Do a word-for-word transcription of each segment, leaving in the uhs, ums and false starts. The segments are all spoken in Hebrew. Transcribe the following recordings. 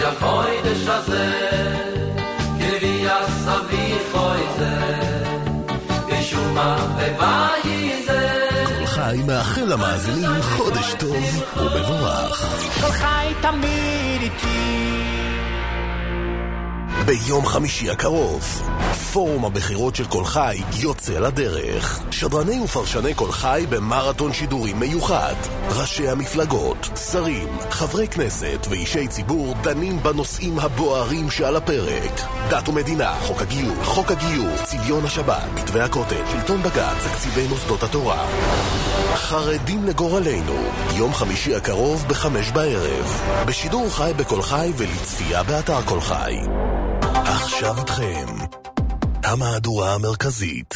החודש הזה כבי הסבי חויזה ושומה בבית זה כל חי מאחל למאזינים חודש טוב ומבורך. כל חי תמיד איתי. ביום חמישי הקרוב, פורום הבחירות של כל חי יוצא לדרך. שדרני ופרשני כל חי במרתון שידורים מיוחד. ראשי המפלגות, שרים, חברי כנסת ואישי ציבור דנים בנושאים הבוערים שעל הפרק. דת ומדינה, חוק הגיור, חוק הגיור, צביון השבת, מתווה הכותל, שלטון בג"ץ, תקציבי מוסדות התורה. חרדים לגורלנו, יום חמישי הקרוב בחמש בערב. בשידור חי בכל חי ולצפייה באתר כל חי. עכשיו איתכם המהדורה המרכזית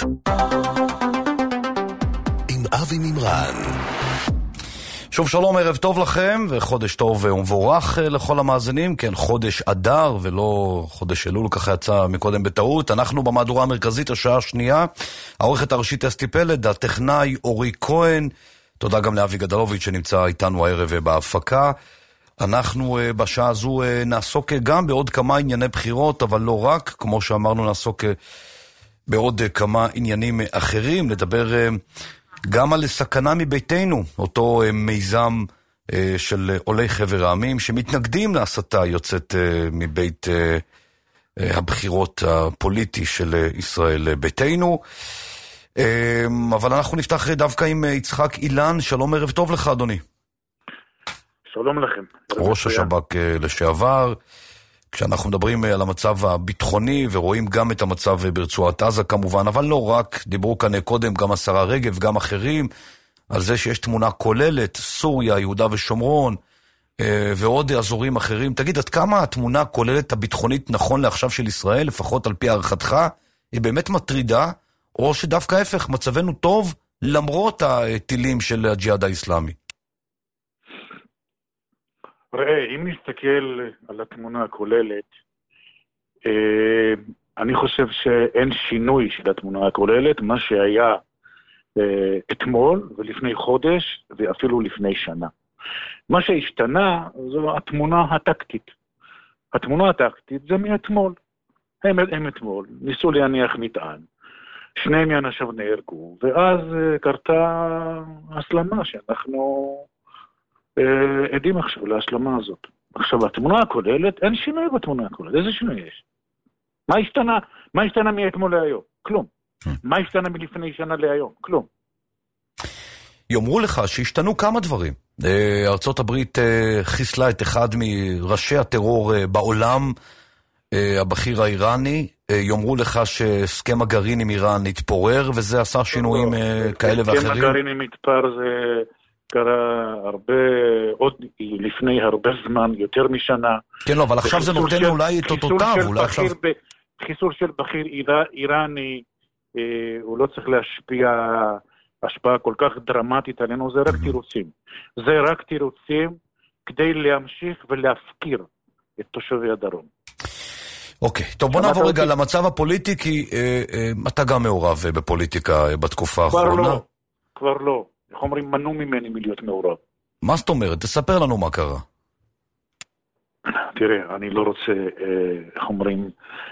עם אבי מימרן. שוב שלום, ערב טוב לכם וחודש טוב ומבורך לכל המאזינים. כן, חודש אדר ולא חודש אלול, ככה יצא מקודם בטעות. אנחנו במהדורה המרכזית, השעה השנייה. העורכת הראשית אסתי פלד, הטכנאי אורי כהן. תודה גם לאבי גדלוביץ' שנמצא איתנו הערב בהפקה. אנחנו uh, בשעה הזו uh, נעסוק uh, גם בעוד כמה ענייני בחירות, אבל לא רק, כמו שאמרנו, נעסוק uh, בעוד uh, כמה עניינים uh, אחרים, לדבר uh, גם על סכנה מביתנו, אותו uh, מיזם uh, של uh, עולי חבר העמים, שמתנגדים להסתה יוצאת uh, מבית uh, uh, הבחירות הפוליטי של uh, ישראל uh, ביתנו. Uh, אבל אנחנו נפתח uh, דווקא עם uh, יצחק אילן. שלום, ערב טוב לך אדוני. שלום לכם. ראש השב"כ לשעבר. כשאנחנו מדברים על המצב הביטחוני ורואים גם את המצב ברצועת עזה כמובן, אבל לא רק, דיברו כאן קודם גם השרה רגב, גם אחרים, על זה שיש תמונה כוללת, סוריה, יהודה ושומרון ועוד אזורים אחרים. תגיד, עד כמה התמונה הכוללת הביטחונית נכון לעכשיו של ישראל, לפחות על פי הערכתך, היא באמת מטרידה, או שדווקא ההפך, מצבנו טוב למרות הטילים של הג'יהאד האסלאמי? ראה, אם נסתכל על התמונה הכוללת, אני חושב שאין שינוי של התמונה הכוללת, מה שהיה אתמול ולפני חודש ואפילו לפני שנה. מה שהשתנה זו התמונה הטקטית. התמונה הטקטית זה מאתמול. הם, הם אתמול ניסו להניח מטען. שני מאנשיו נהרגו, ואז קרתה הסלמה שאנחנו עדים עכשיו להסלמה הזאת. עכשיו, התמונה הכוללת, אין שינוי בתמונה הכוללת. איזה שינוי יש? מה השתנה? מה השתנה מאתמול להיום? כלום. מה השתנה מלפני שנה להיום? כלום. יאמרו לך שהשתנו כמה דברים. ארצות הברית חיסלה את אחד מראשי הטרור בעולם, הבכיר האיראני. יאמרו לך שהסכם הגרעין עם איראן התפורר, וזה עשה שינויים כאלה ואחרים. הסכם הגרעין עם התפר זה קרה הרבה, עוד לפני הרבה זמן, יותר משנה. כן, לא, אבל עכשיו זה נותן אולי את אותותיו. חיסול של בכיר איראני, הוא לא צריך להשפיע השפעה כל כך דרמטית עלינו, זה רק תירוצים. זה רק תירוצים כדי להמשיך ולהפקיר את תושבי הדרום. אוקיי, טוב, בוא נעבור רגע למצב הפוליטי, כי אתה גם מעורב בפוליטיקה בתקופה האחרונה. כבר לא, כבר לא. איך אומרים, מנעו ממני מלהיות מעורב. מה זאת אומרת? תספר לנו מה קרה. תראה, אני לא רוצה, איך אומרים,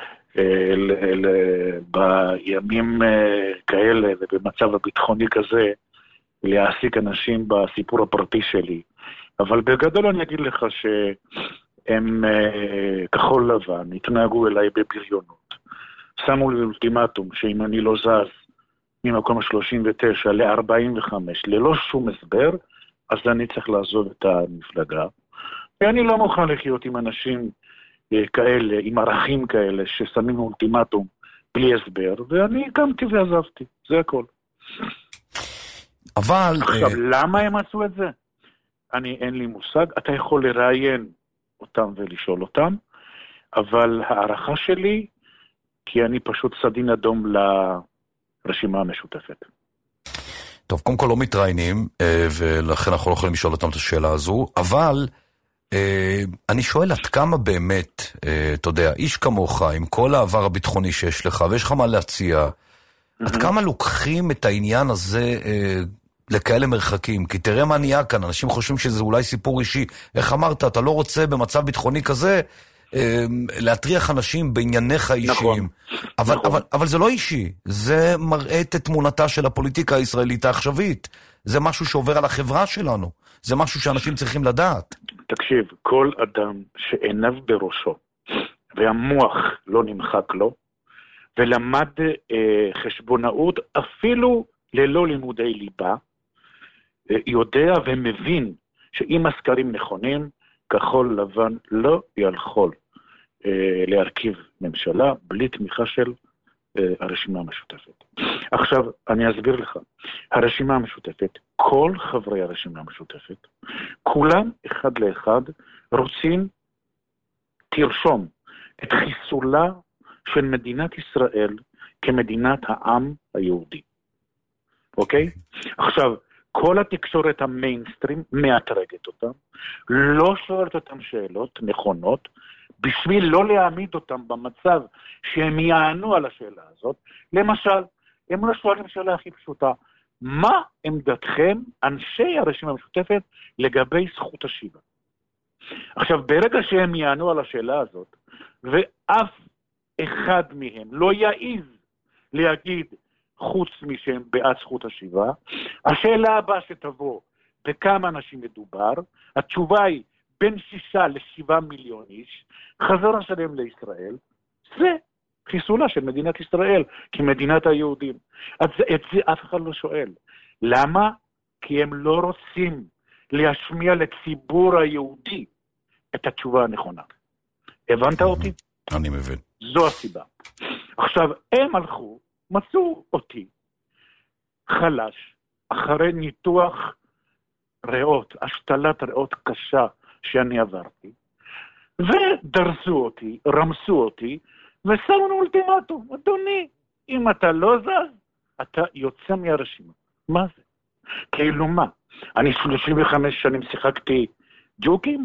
בימים כאלה ובמצב הביטחוני כזה, להעסיק אנשים בסיפור הפרטי שלי. אבל בגדול אני אגיד לך שהם כחול לבן, התנהגו אליי בבריונות. שמו לי אולטימטום שאם אני לא זז ממקום שלושים ותשע ל-ארבעים וחמש, ללא שום הסבר, אז אני צריך לעזוב את המפלגה. ואני לא מוכן לחיות עם אנשים כאלה, עם ערכים כאלה, ששמים אולטימטום בלי הסבר, ואני קמתי ועזבתי, זה הכל. אבל... עכשיו, למה הם עשו את זה? אני, אין לי מושג, אתה יכול לראיין אותם ולשאול אותם, אבל הערכה שלי, כי אני פשוט סדין אדום לרשימה המשותפת. טוב, קודם כל לא מתראיינים, ולכן אנחנו לא יכולים לשאול אותם את השאלה הזו, אבל אני שואל עד כמה באמת, אתה יודע, איש כמוך, עם כל העבר הביטחוני שיש לך, ויש לך מה להציע, עד כמה לוקחים את העניין הזה לכאלה מרחקים? כי תראה מה נהיה כאן, אנשים חושבים שזה אולי סיפור אישי. איך אמרת, אתה לא רוצה במצב ביטחוני כזה להטריח אנשים בענייניך האישיים. אבל, אבל, אבל זה לא אישי, זה מראה את תמונתה של הפוליטיקה הישראלית העכשווית. זה משהו שעובר על החברה שלנו. זה משהו שאנשים צריכים לדעת. תקשיב, כל אדם שעיניו בראשו, והמוח לא נמחק לו, ולמד אה, חשבונאות אפילו ללא לימודי ליבה, אה, יודע ומבין שאם הסקרים נכונים, כחול לבן לא יכול אה, להרכיב ממשלה בלי תמיכה של אה, הרשימה המשותפת. עכשיו, אני אסביר לך. הרשימה המשותפת, כל חברי הרשימה המשותפת, כולם אחד לאחד רוצים, תרשום, את חיסולה של מדינת ישראל כמדינת העם היהודי. אוקיי? עכשיו, כל התקשורת המיינסטרים מאתרגת אותם, לא שואלת אותם שאלות נכונות, בשביל לא להעמיד אותם במצב שהם יענו על השאלה הזאת. למשל, הם לא שואלים שאלה הכי פשוטה, מה עמדתכם, אנשי הרשימה המשותפת, לגבי זכות השיבה? עכשיו, ברגע שהם יענו על השאלה הזאת, ואף אחד מהם לא יעיז להגיד חוץ משהם בעד זכות השיבה, השאלה הבאה שתבוא, בכמה אנשים מדובר, התשובה היא בין שישה לשבעה מיליון איש, חזרה שלהם לישראל, זה חיסולה של מדינת ישראל כמדינת היהודים. אז את זה אף אחד לא שואל. למה? כי הם לא רוצים להשמיע לציבור היהודי את התשובה הנכונה. הבנת אותי? אני מבין. זו הסיבה. עכשיו, הם הלכו, מצאו אותי חלש, אחרי ניתוח ריאות, השתלת ריאות קשה שאני עברתי, ודרסו אותי, רמסו אותי, ושמו לנו אולטימטום. אדוני, אם אתה לא זז, אתה יוצא מהרשימה. מה זה? כאילו מה? אני שלושים וחמש שנים שיחקתי ג'וקים?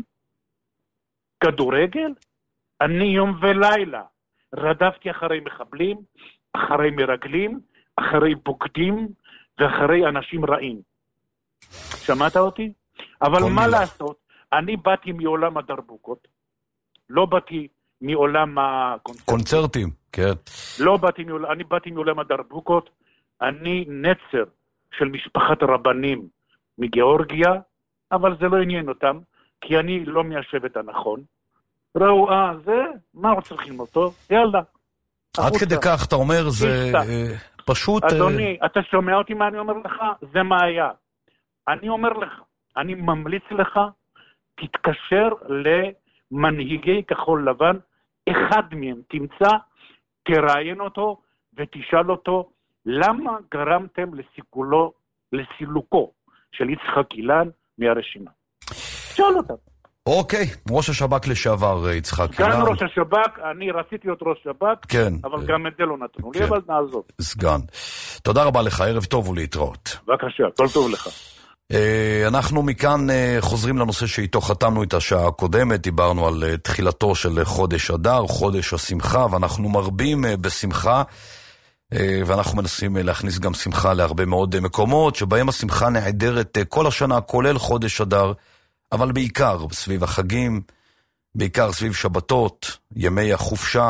כדורגל? אני יום ולילה רדפתי אחרי מחבלים, אחרי מרגלים, אחרי בוגדים ואחרי אנשים רעים. שמעת אותי? אבל מה מילה. לעשות? אני באתי מעולם הדרבוקות, לא באתי מעולם הקונצרטים. קונצרטים, כן. לא באתי מעולם, אני באתי מעולם הדרבוקות, אני נצר של משפחת רבנים מגיאורגיה, אבל זה לא עניין אותם, כי אני לא מיישבת הנכון. ראו, אה, זה, מה עוד צריכים אותו? יאללה. עד כדי כך, אתה אומר, זה פשוט... אדוני, אתה שומע אותי מה אני אומר לך? זה מה היה. אני אומר לך, אני ממליץ לך, תתקשר למנהיגי כחול לבן, אחד מהם תמצא, תראיין אותו ותשאל אותו, למה גרמתם לסיכולו, לסילוקו של יצחק אילן מהרשימה? שאל אותם. אוקיי, ראש השב"כ לשעבר יצחק אילן. גם ראש השב"כ, אני רציתי להיות ראש שב"כ, כן. אבל גם את זה לא נתנו לי, אבל נעזוב. סגן. תודה רבה לך, ערב טוב ולהתראות. בבקשה, כל טוב לך. אנחנו מכאן חוזרים לנושא שאיתו חתמנו את השעה הקודמת, דיברנו על תחילתו של חודש אדר, חודש השמחה, ואנחנו מרבים בשמחה, ואנחנו מנסים להכניס גם שמחה להרבה מאוד מקומות, שבהם השמחה נעדרת כל השנה, כולל חודש אדר, אבל בעיקר סביב החגים, בעיקר סביב שבתות, ימי החופשה,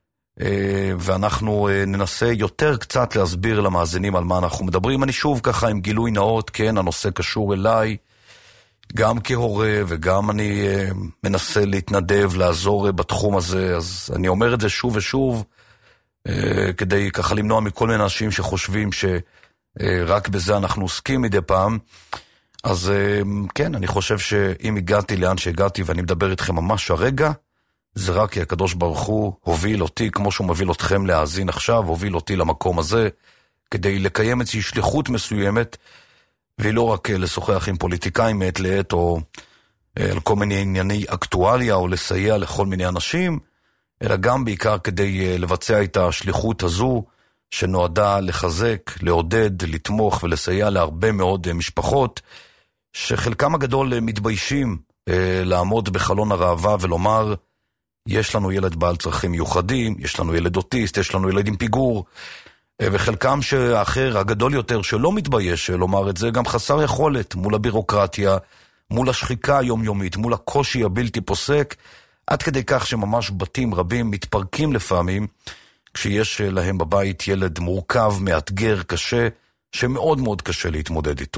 ואנחנו ננסה יותר קצת להסביר למאזינים על מה אנחנו מדברים. אני שוב ככה עם גילוי נאות, כן, הנושא קשור אליי, גם כהורה וגם אני מנסה להתנדב, לעזור בתחום הזה, אז אני אומר את זה שוב ושוב, כדי ככה למנוע מכל מיני אנשים שחושבים שרק בזה אנחנו עוסקים מדי פעם. אז כן, אני חושב שאם הגעתי לאן שהגעתי ואני מדבר איתכם ממש הרגע, זה רק כי הקדוש ברוך הוא הוביל אותי, כמו שהוא מוביל אתכם להאזין עכשיו, הוביל אותי למקום הזה, כדי לקיים איזושהי שליחות מסוימת, ולא רק לשוחח עם פוליטיקאים מעת לעת, או על כל מיני ענייני אקטואליה, או לסייע לכל מיני אנשים, אלא גם בעיקר כדי לבצע את השליחות הזו, שנועדה לחזק, לעודד, לתמוך ולסייע להרבה מאוד משפחות, שחלקם הגדול מתביישים לעמוד בחלון הראווה ולומר, יש לנו ילד בעל צרכים מיוחדים, יש לנו ילד אוטיסט, יש לנו ילד עם פיגור, וחלקם שהאחר, הגדול יותר, שלא מתבייש לומר את זה, גם חסר יכולת מול הבירוקרטיה, מול השחיקה היומיומית, מול הקושי הבלתי פוסק, עד כדי כך שממש בתים רבים מתפרקים לפעמים, כשיש להם בבית ילד מורכב, מאתגר, קשה, שמאוד מאוד קשה להתמודד איתו.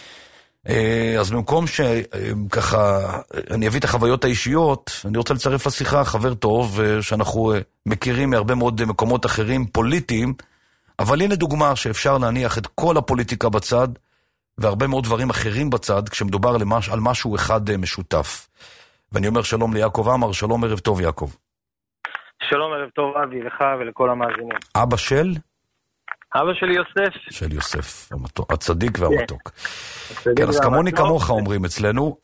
אז במקום שככה, אני אביא את החוויות האישיות, אני רוצה לצרף לשיחה חבר טוב, שאנחנו מכירים מהרבה מאוד מקומות אחרים פוליטיים, אבל הנה דוגמה שאפשר להניח את כל הפוליטיקה בצד, והרבה מאוד דברים אחרים בצד, כשמדובר למש, על משהו אחד משותף. ואני אומר שלום ליעקב עמר, שלום ערב טוב יעקב. שלום ערב טוב אבי, לך ולכל המאזינים. אבא של? אבא שלי יוסף. של יוסף, הצדיק והמתוק. כן, אז כמוני כמוך אומרים אצלנו,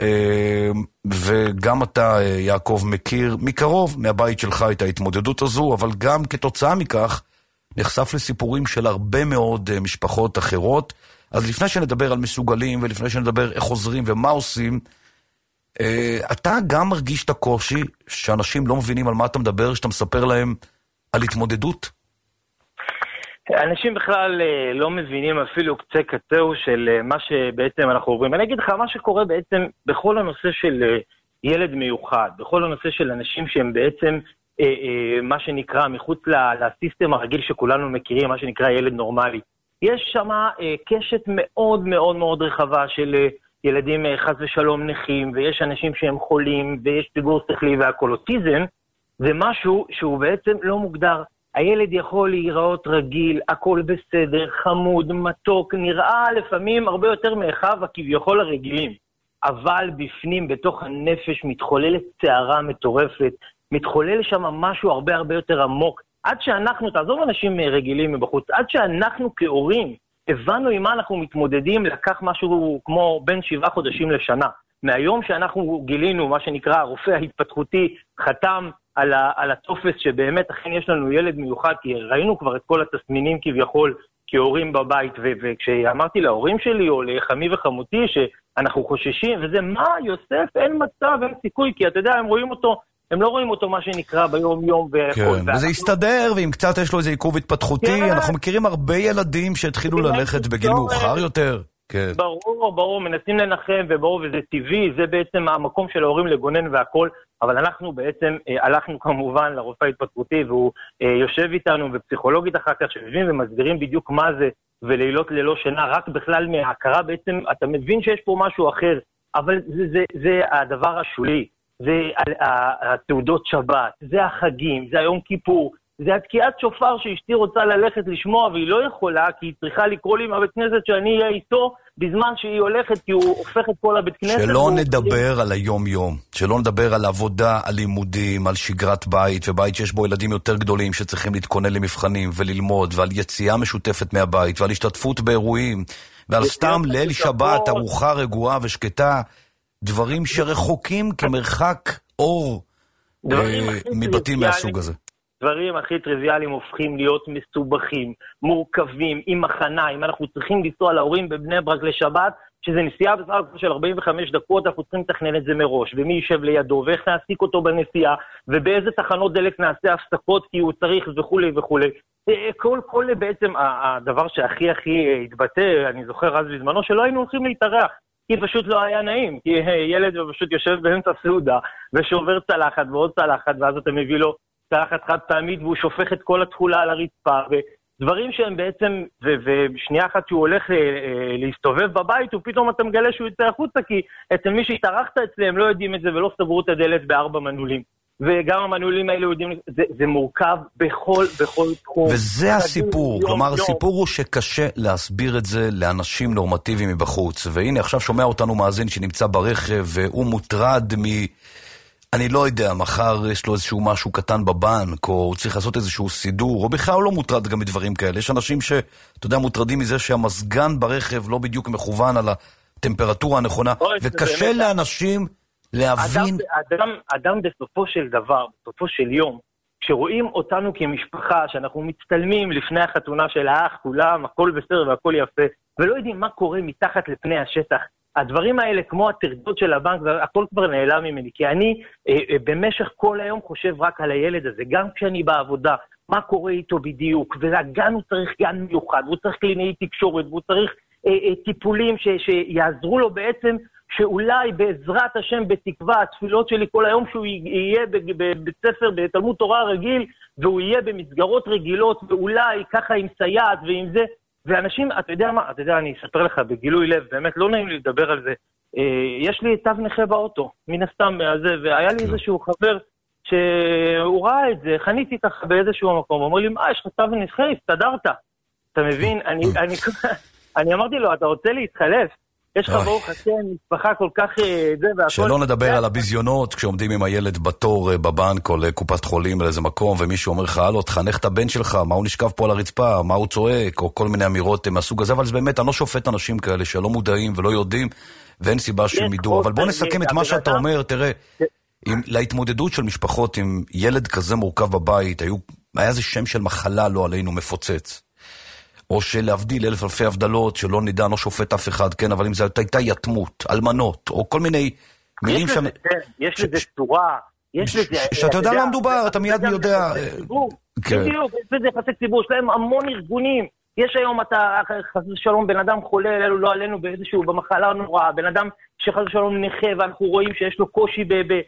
וגם אתה יעקב מכיר מקרוב מהבית שלך את ההתמודדות הזו, אבל גם כתוצאה מכך נחשף לסיפורים של הרבה מאוד משפחות אחרות. אז לפני שנדבר על מסוגלים ולפני שנדבר איך עוזרים ומה עושים, אתה גם מרגיש את הקושי שאנשים לא מבינים על מה אתה מדבר, שאתה מספר להם על התמודדות? אנשים בכלל לא מבינים אפילו קצה קצהו של מה שבעצם אנחנו עוברים. אני אגיד לך, מה שקורה בעצם בכל הנושא של ילד מיוחד, בכל הנושא של אנשים שהם בעצם מה שנקרא מחוץ לסיסטם הרגיל שכולנו מכירים, מה שנקרא ילד נורמלי. יש שם קשת מאוד מאוד מאוד רחבה של ילדים חס ושלום נכים, ויש אנשים שהם חולים, ויש פיגור שכלי והכל. אוטיזם זה משהו שהוא בעצם לא מוגדר. הילד יכול להיראות רגיל, הכל בסדר, חמוד, מתוק, נראה לפעמים הרבה יותר מאחיו הכביכול הרגילים. אבל בפנים, בתוך הנפש, מתחוללת צערה מטורפת, מתחולל שם משהו הרבה הרבה יותר עמוק. עד שאנחנו, תעזוב אנשים רגילים מבחוץ, עד שאנחנו כהורים הבנו עם מה אנחנו מתמודדים, לקח משהו כמו בין שבעה חודשים לשנה. מהיום שאנחנו גילינו, מה שנקרא, הרופא ההתפתחותי חתם על, ה, על הטופס שבאמת אכן יש לנו ילד מיוחד, כי ראינו כבר את כל התסמינים כביכול כהורים בבית, ו, וכשאמרתי להורים שלי או לחמי וחמותי שאנחנו חוששים, וזה מה, יוסף, אין מצב, אין סיכוי, כי אתה יודע, הם רואים אותו, הם לא רואים אותו מה שנקרא ביום יום. כן, וזה ואנחנו... יסתדר, ואם קצת יש לו איזה עיכוב התפתחותי, כן. אנחנו מכירים הרבה ילדים שהתחילו ללכת בגיל מאוחר יותר. כן. ברור, ברור, מנסים לנחם, וברור, וזה טבעי, זה בעצם המקום של ההורים לגונן והכל, אבל אנחנו בעצם אה, הלכנו כמובן לרופא ההתפתחותי, והוא אה, יושב איתנו, ופסיכולוגית אחר כך שיושבים ומסבירים בדיוק מה זה, ולילות ללא שינה, רק בכלל מההכרה בעצם, אתה מבין שיש פה משהו אחר, אבל זה, זה, זה הדבר השולי. זה התעודות שבת, זה החגים, זה היום כיפור, זה התקיעת שופר שאשתי רוצה ללכת לשמוע והיא לא יכולה, כי היא צריכה לקרוא לי מהבית כנסת שאני אהיה איתו בזמן שהיא הולכת, כי הוא הופך את כל הבית כנסת. שלא והוא... נדבר על היום יום, שלא נדבר על עבודה, על לימודים, על שגרת בית, ובית שיש בו ילדים יותר גדולים שצריכים להתכונן למבחנים וללמוד, ועל יציאה משותפת מהבית, ועל השתתפות באירועים, ועל סתם ליל שבת, ארוחה רגועה ושקטה, דברים שרחוקים כמרחק אור מבתים מהסוג הזה. דברים הכי טריוויאליים הופכים להיות מסובכים, מורכבים, עם מחנה. אם אנחנו צריכים לנסוע להורים בבני ברק לשבת, שזה נסיעה בסך הכל של ארבעים וחמש דקות, אנחנו צריכים לתכנן את זה מראש, ומי יישב לידו, ואיך נעסיק אותו בנסיעה, ובאיזה תחנות דלק נעשה הפסקות, כי הוא צריך וכו' וכו'. כל, כל בעצם הדבר שהכי הכי התבטא, אני זוכר אז בזמנו, שלא היינו הולכים להתארח. כי פשוט לא היה נעים, כי ילד פשוט יושב באמצע סעודה, ושובר צלחת ועוד צלחת, ואז אתה מביא לו צלחת חד פעמית, והוא שופך את כל התכולה על הרצפה, ודברים שהם בעצם, ושנייה אחת שהוא הולך להסתובב בבית, ופתאום אתה מגלה שהוא יצא החוצה, כי אצל מי שהתארחת אצלם לא יודעים את זה, ולא סברו את הדלת בארבע מנעולים. וגם המנעולים האלה יודעים, זה, זה מורכב בכל, בכל תחום. וזה הסיפור, כלומר יום. הסיפור הוא שקשה להסביר את זה לאנשים נורמטיביים מבחוץ, והנה עכשיו שומע אותנו מאזין שנמצא ברכב, והוא מוטרד מ... אני לא יודע, מחר יש לו איזשהו משהו קטן בבנק, או הוא צריך לעשות איזשהו סידור, או בכלל הוא לא מוטרד גם מדברים כאלה. יש אנשים שאתה יודע, מוטרדים מזה שהמסגן ברכב לא בדיוק מכוון על הטמפרטורה הנכונה, וקשה לאנשים להבין... אדם, אדם, אדם בסופו של דבר, בסופו של יום, כשרואים אותנו כמשפחה, שאנחנו מצטלמים לפני החתונה של האח, כולם, הכל בסדר והכל יפה, ולא יודעים מה קורה מתחת לפני השטח, הדברים האלה, כמו התרדות של הבנק, הכל כבר נעלם ממני, כי אני אה, אה, במשך כל היום חושב רק על הילד הזה, גם כשאני בעבודה, מה קורה איתו בדיוק, והגן הוא צריך גן מיוחד, הוא צריך קלינאי תקשורת, והוא צריך אה, אה, טיפולים ש, שיעזרו לו בעצם שאולי בעזרת השם בתקווה, התפילות שלי כל היום שהוא יהיה בבית ספר, בתלמוד תורה רגיל, והוא יהיה במסגרות רגילות, ואולי ככה עם סייעת ועם זה, ואנשים, אתה יודע מה, אתה יודע, אני אספר לך בגילוי לב, באמת לא נעים לי לדבר על זה, יש לי תו נכה באוטו, מן הסתם מהזה, והיה לי איזשהו חבר שהוא ראה את זה, חניתי ככה באיזשהו מקום, הוא אומר לי, מה, יש לך תו נכה, הסתדרת, אתה מבין? אני, אני, אני אמרתי לו, אתה רוצה להתחלף? יש לך ברוך השם, משפחה כל כך זה והכל. שלא נדבר על הביזיונות, כשעומדים עם הילד בתור בבנק או לקופת חולים לאיזה מקום, ומישהו אומר לך, הלו, תחנך את הבן שלך, מה הוא נשכב פה על הרצפה, מה הוא צועק, או כל מיני אמירות מהסוג הזה, אבל זה באמת, אני לא שופט אנשים כאלה שלא מודעים ולא יודעים, ואין סיבה שהם ידעו, אבל בוא נסכם את מה שאתה אומר, תראה, להתמודדות של משפחות עם ילד כזה מורכב בבית, היה איזה שם של מחלה לא עלינו מפוצץ. או שלהבדיל אלף אלפי הבדלות, שלא נדע, לא שופט אף אחד, כן, אבל אם זה הייתה יתמות, אלמנות, או כל מיני מילים שם... יש לזה צורה, יש לזה... שאתה יודע מה מדובר, אתה מיד יודע... בדיוק, יש לזה יחסי ציבור, יש להם המון ארגונים, יש היום, אתה חס ושלום, בן אדם חולה, אלו לא עלינו באיזשהו, במחלה נוראה, בן אדם שחס ושלום נכה, ואנחנו רואים שיש לו קושי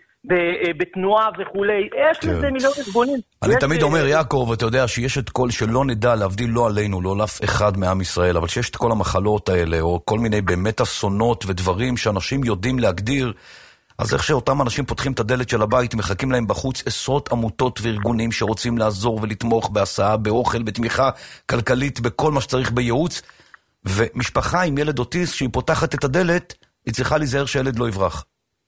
בתנועה וכולי, יש לזה מיליון ארגונים. אני תמיד אומר, יעקב, אתה יודע שיש את כל שלא נדע להבדיל לא עלינו, לא לאף אחד מעם ישראל, אבל שיש את כל המחלות האלה, או כל מיני באמת אסונות ודברים שאנשים יודעים להגדיר, אז איך שאותם אנשים פותחים את הדלת של הבית, מחכים להם בחוץ עשרות עמותות וארגונים שרוצים לעזור ולתמוך בהסעה, באוכל, בתמיכה כלכלית, בכל מה שצריך בייעוץ, ומשפחה עם ילד אוטיסט שהיא פותחת את הדלת, היא צריכה להיזהר שהילד לא יברח.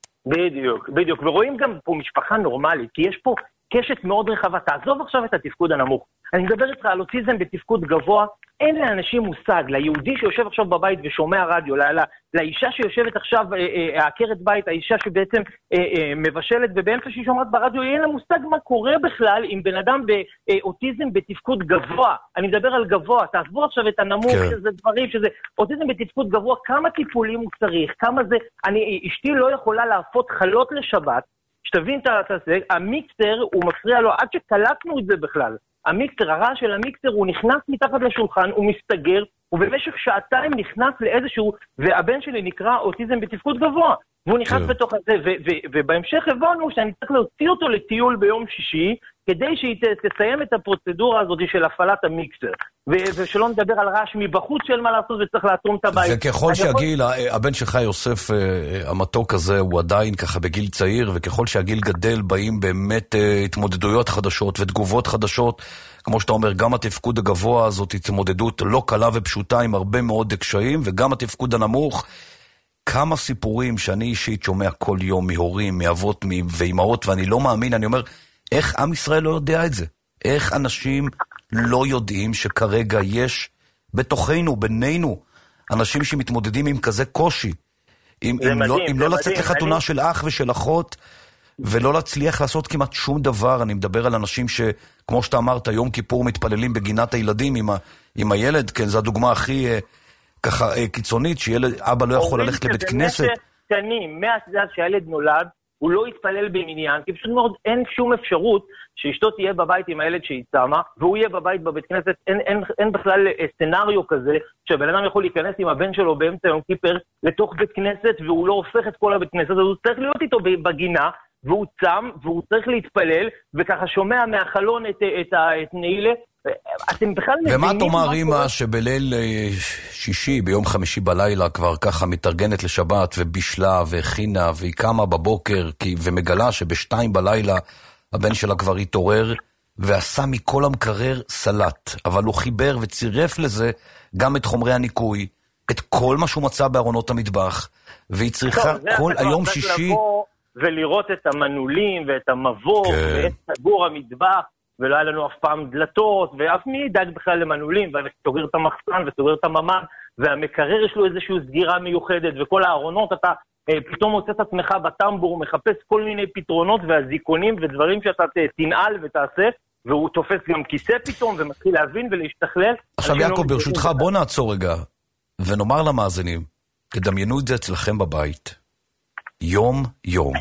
בדיוק, בדיוק, ורואים גם פה משפחה נורמלית, כי יש פה קשת מאוד רחבה, תעזוב עכשיו את התפקוד הנמוך, אני מדבר איתך על אוטיזם בתפקוד גבוה, אין לאנשים מושג, ליהודי שיושב עכשיו בבית ושומע רדיו, לא, לא, לאישה שיושבת עכשיו, העקרת בית, האישה שבעצם אה, אה, מבשלת ובאמצע שהיא שומעת ברדיו, אין לה מושג מה קורה בכלל עם בן אדם באוטיזם בתפקוד גבוה, אני מדבר על גבוה, תעזבו עכשיו את הנמוך, כן. שזה דברים, שזה אוטיזם בתפקוד גבוה, כמה טיפולים הוא צריך, כמה זה, אני, אשתי לא יכולה להפות חלות לשבת, שתבין את זה, המיקסר הוא מפריע לו, עד שקלטנו את זה בכלל, המיקסר, הרעש של המיקסר הוא נכנס מתחת לשולחן, הוא מסתגר, ובמשך שעתיים נכנס לאיזשהו, והבן שלי נקרא אוטיזם בתפקוד גבוה, והוא נכנס כן. בתוך הזה, ו- ו- ובהמשך הבנו שאני צריך להוציא אותו לטיול ביום שישי, כדי שהיא תסיים את הפרוצדורה הזאת של הפעלת המיקסר, ו- ושלא נדבר על רעש מבחוץ של מה לעשות וצריך להתרום את הבית. וככל שהגיל, יכול... הבן שלך יוסף, המתוק הזה, הוא עדיין ככה בגיל צעיר, וככל שהגיל גדל באים באמת התמודדויות חדשות ותגובות חדשות, כמו שאתה אומר, גם התפקוד הגבוה הזאת התמודדות לא קלה ופשוטה עם הרבה מאוד קשיים, וגם התפקוד הנמוך, כמה סיפורים שאני אישית שומע כל יום מהורים, מאבות ואימהות, ואני לא מאמין, אני אומר, איך עם ישראל לא יודע את זה? איך אנשים לא יודעים שכרגע יש בתוכנו, בינינו, אנשים שמתמודדים עם כזה קושי? אם, אם, מדהים, לא, אם לא לצאת לחתונה מדהים. של אח ושל אחות, ולא להצליח לעשות כמעט שום דבר, אני מדבר על אנשים שכמו שאתה אמרת, יום כיפור מתפללים בגינת הילדים עם, ה, עם הילד, כן, זו הדוגמה הכי ככה קיצונית, שילד, אבא לא יכול ללכת לבית כנסת. קטנים, מהסיבה שהילד נולד, הוא לא יתפלל במניין, כי פשוט מאוד אין שום אפשרות שאשתו תהיה בבית עם הילד שהיא צמה, והוא יהיה בבית בבית כנסת, אין, אין, אין בכלל סצנריו כזה, שהבן אדם יכול להיכנס עם הבן שלו באמצע יום כיפר לתוך בית כנסת, והוא לא הופך את כל הבית כנסת, אז הוא צריך להיות איתו בגינה, והוא צם, והוא צריך להתפלל, וככה שומע מהחלון את, את, את, את נעילה, אתם בכלל מבינים... ומה תאמר אמא שבליל שישי, ביום חמישי בלילה, כבר ככה מתארגנת לשבת, ובישלה, והכינה, והיא קמה בבוקר, ומגלה שבשתיים בלילה, הבן שלה כבר התעורר, ועשה מכל המקרר סלט, אבל הוא חיבר וצירף לזה גם את חומרי הניקוי, את כל מה שהוא מצא בארונות המטבח, והיא צריכה כל היום שישי... ולראות את המנעולים ואת המבוא, ואת סגור המטבח, ולא היה לנו אף פעם דלתות, ואף מי ידאג בכלל למנעולים, וסוגר את המחסן וסוגר את הממן, והמקרר יש לו איזושהי סגירה מיוחדת, וכל הארונות אתה אה, פתאום מוצא את עצמך בטמבור, מחפש כל מיני פתרונות והזיקונים ודברים שאתה תנעל ותעשה, והוא תופס גם כיסא פתאום, ומתחיל להבין ולהשתכלל. עכשיו יעקב, לא ברשותך, בוא נעצור רגע, ונאמר למאזינים, תדמיינו את זה אצלכם בבית, יום יום,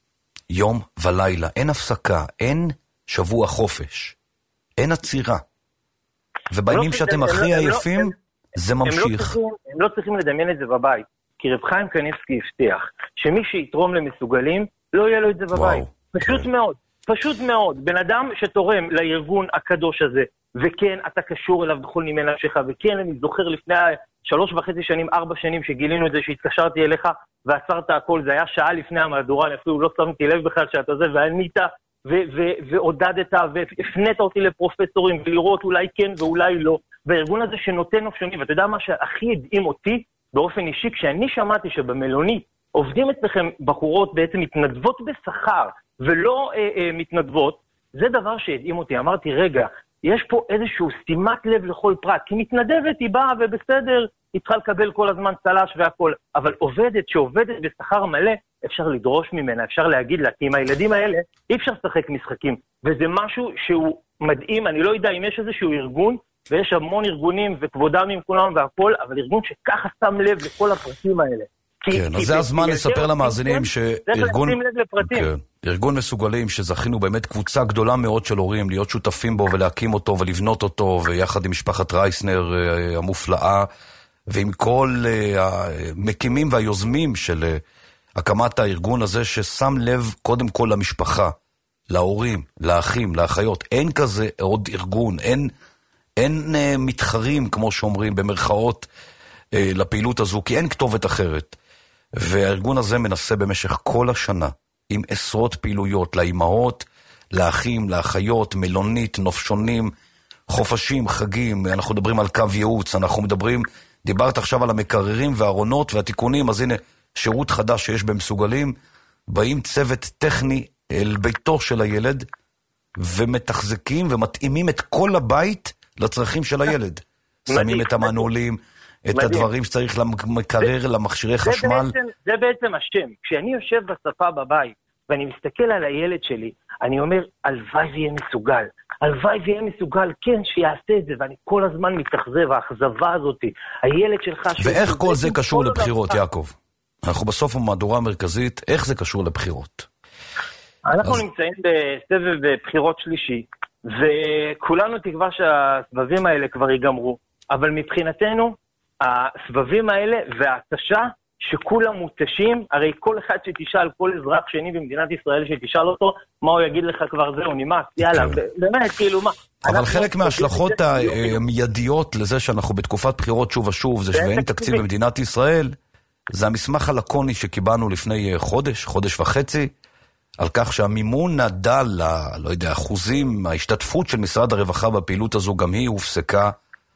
יום ולילה, אין הפסקה, אין שבוע חופש, אין עצירה, ובימים שאתם הכי עייפים, זה ממשיך. הם לא צריכים לדמיין את זה בבית, כי רב חיים קניבסקי הבטיח שמי שיתרום למסוגלים, לא יהיה לו את זה בבית. פשוט כן. מאוד, פשוט מאוד. בן אדם שתורם לארגון הקדוש הזה, וכן, אתה קשור אליו בכל נימי נפשך, וכן, אני זוכר לפני שלוש וחצי שנים, ארבע שנים שגילינו את זה, שהתקשרתי אליך ועצרת הכל, זה היה שעה לפני המהדורה, אני אפילו לא שמתי לב בכלל שאתה זה, וענית ו- ו- ועודדת והפנית אותי לפרופסורים, ולראות אולי כן ואולי לא, והארגון הזה שנותן נופשונים, ואתה יודע מה שהכי הדהים אותי באופן אישי, כשאני שמעתי שבמלונית עובדים אצלכם בחורות בעצם מתנדבות בשכר, ולא אה, אה, מתנדבות, זה דבר שהדהים אותי, אמרתי רגע, יש פה איזשהו סתימת לב לכל פרט, כי מתנדבת היא באה ובסדר, היא צריכה לקבל כל הזמן צלש והכל, אבל עובדת שעובדת בשכר מלא, אפשר לדרוש ממנה, אפשר להגיד לה, כי עם הילדים האלה אי אפשר לשחק משחקים, וזה משהו שהוא מדהים, אני לא יודע אם יש איזשהו ארגון, ויש המון ארגונים וכבודם עם כולם והכל, אבל ארגון שככה שם לב לכל הפרטים האלה. כן, אז זה הזמן לספר למאזינים שארגון ארגון מסוגלים שזכינו באמת קבוצה גדולה מאוד של הורים להיות שותפים בו ולהקים אותו ולבנות אותו, ויחד עם משפחת רייסנר המופלאה ועם כל המקימים והיוזמים של הקמת הארגון הזה, ששם לב קודם כל למשפחה, להורים, לאחים, לאחיות. אין כזה עוד ארגון, אין אין מתחרים כמו שאומרים במרכאות לפעילות הזו, כי אין כתובת אחרת. והארגון הזה מנסה במשך כל השנה, עם עשרות פעילויות, לאימהות, לאחים, לאחיות, מלונית, נופשונים, חופשים, חגים, אנחנו מדברים על קו ייעוץ, אנחנו מדברים, דיברת עכשיו על המקררים והארונות והתיקונים, אז הנה, שירות חדש שיש במסוגלים, באים צוות טכני אל ביתו של הילד, ומתחזקים ומתאימים את כל הבית לצרכים של הילד. שמים את המנעולים, את הדברים שצריך למקרר, למכשירי חשמל. זה בעצם השם. כשאני יושב בספה בבית, ואני מסתכל על הילד שלי, אני אומר, הלוואי ויהיה מסוגל. הלוואי ויהיה מסוגל, כן, שיעשה את זה, ואני כל הזמן מתאכזב, האכזבה הזאת, הילד שלך... ואיך כל זה קשור לבחירות, יעקב? אנחנו בסוף המהדורה המרכזית, איך זה קשור לבחירות? אנחנו נמצאים בסבב בחירות שלישי, וכולנו תקווה שהסבבים האלה כבר ייגמרו, אבל מבחינתנו, הסבבים האלה וההתשה שכולם מותשים, הרי כל אחד שתשאל, כל אזרח שני במדינת ישראל שתשאל אותו, מה הוא יגיד לך כבר זהו, נמאס, יאללה, באמת, כאילו מה. אבל חלק מההשלכות המיידיות לזה שאנחנו בתקופת בחירות שוב ושוב, זה שאין תקציב במדינת ישראל, זה המסמך הלקוני שקיבלנו לפני חודש, חודש וחצי, על כך שהמימון נדל, לא יודע, אחוזים, ההשתתפות של משרד הרווחה בפעילות הזו גם היא הופסקה,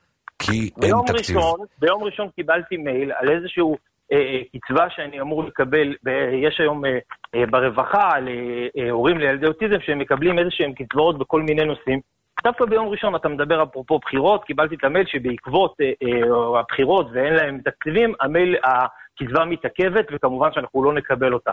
כי אין תקציב. ראשון, ביום ראשון קיבלתי מייל על איזשהו אה, קצבה שאני אמור לקבל, ב, יש היום אה, אה, ברווחה להורים לילדי אוטיזם שהם מקבלים איזשהם קצבאות בכל מיני נושאים. דווקא ביום ראשון אתה מדבר אפרופו בחירות, קיבלתי את המייל שבעקבות אה, אה, הבחירות ואין להם תקציבים, המייל, הקצבה מתעכבת וכמובן שאנחנו לא נקבל אותה.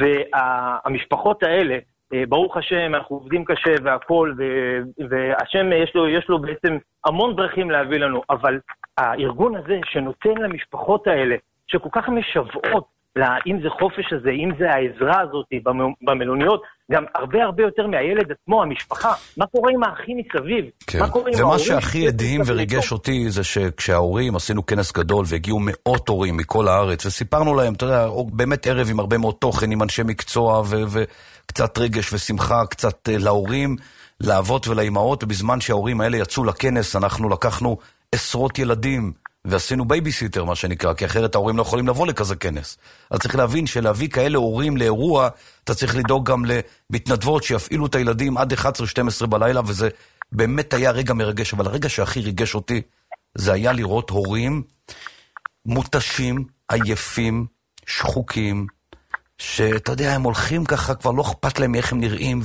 והמשפחות האלה, ברוך השם, אנחנו עובדים קשה והכל, והשם יש לו, יש לו בעצם המון דרכים להביא לנו, אבל הארגון הזה שנותן למשפחות האלה, שכל כך משוועות, אם זה חופש הזה, אם זה העזרה הזאת במלוניות, גם הרבה הרבה יותר מהילד עצמו, המשפחה, מה קורה עם האחים מסביב? כן. ומה שהכי הדהים וריגש אותי זה שכשההורים עשינו כנס גדול והגיעו מאות הורים מכל הארץ וסיפרנו להם, אתה יודע, באמת ערב עם הרבה מאוד תוכן, עם אנשי מקצוע וקצת רגש ושמחה, קצת להורים, לאבות ולאימהות, ובזמן שההורים האלה יצאו לכנס אנחנו לקחנו עשרות ילדים ועשינו בייביסיטר, מה שנקרא, כי אחרת ההורים לא יכולים לבוא לכזה כנס. אז צריך להבין שלהביא כאלה הורים לאירוע, אתה צריך לדאוג גם למתנדבות שיפעילו את הילדים עד אחת עשרה שתים עשרה בלילה, וזה באמת היה רגע מרגש, אבל הרגע שהכי ריגש אותי, זה היה לראות הורים מותשים, עייפים, שחוקים, שאתה יודע, הם הולכים ככה, כבר לא אכפת להם איך הם נראים,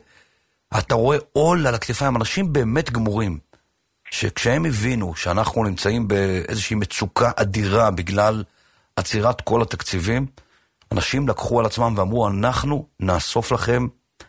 ואתה רואה עול על הכתפיים, אנשים באמת גמורים. שכשהם הבינו שאנחנו נמצאים באיזושהי מצוקה אדירה בגלל עצירת כל התקציבים, אנשים לקחו על עצמם ואמרו, אנחנו נאסוף לכם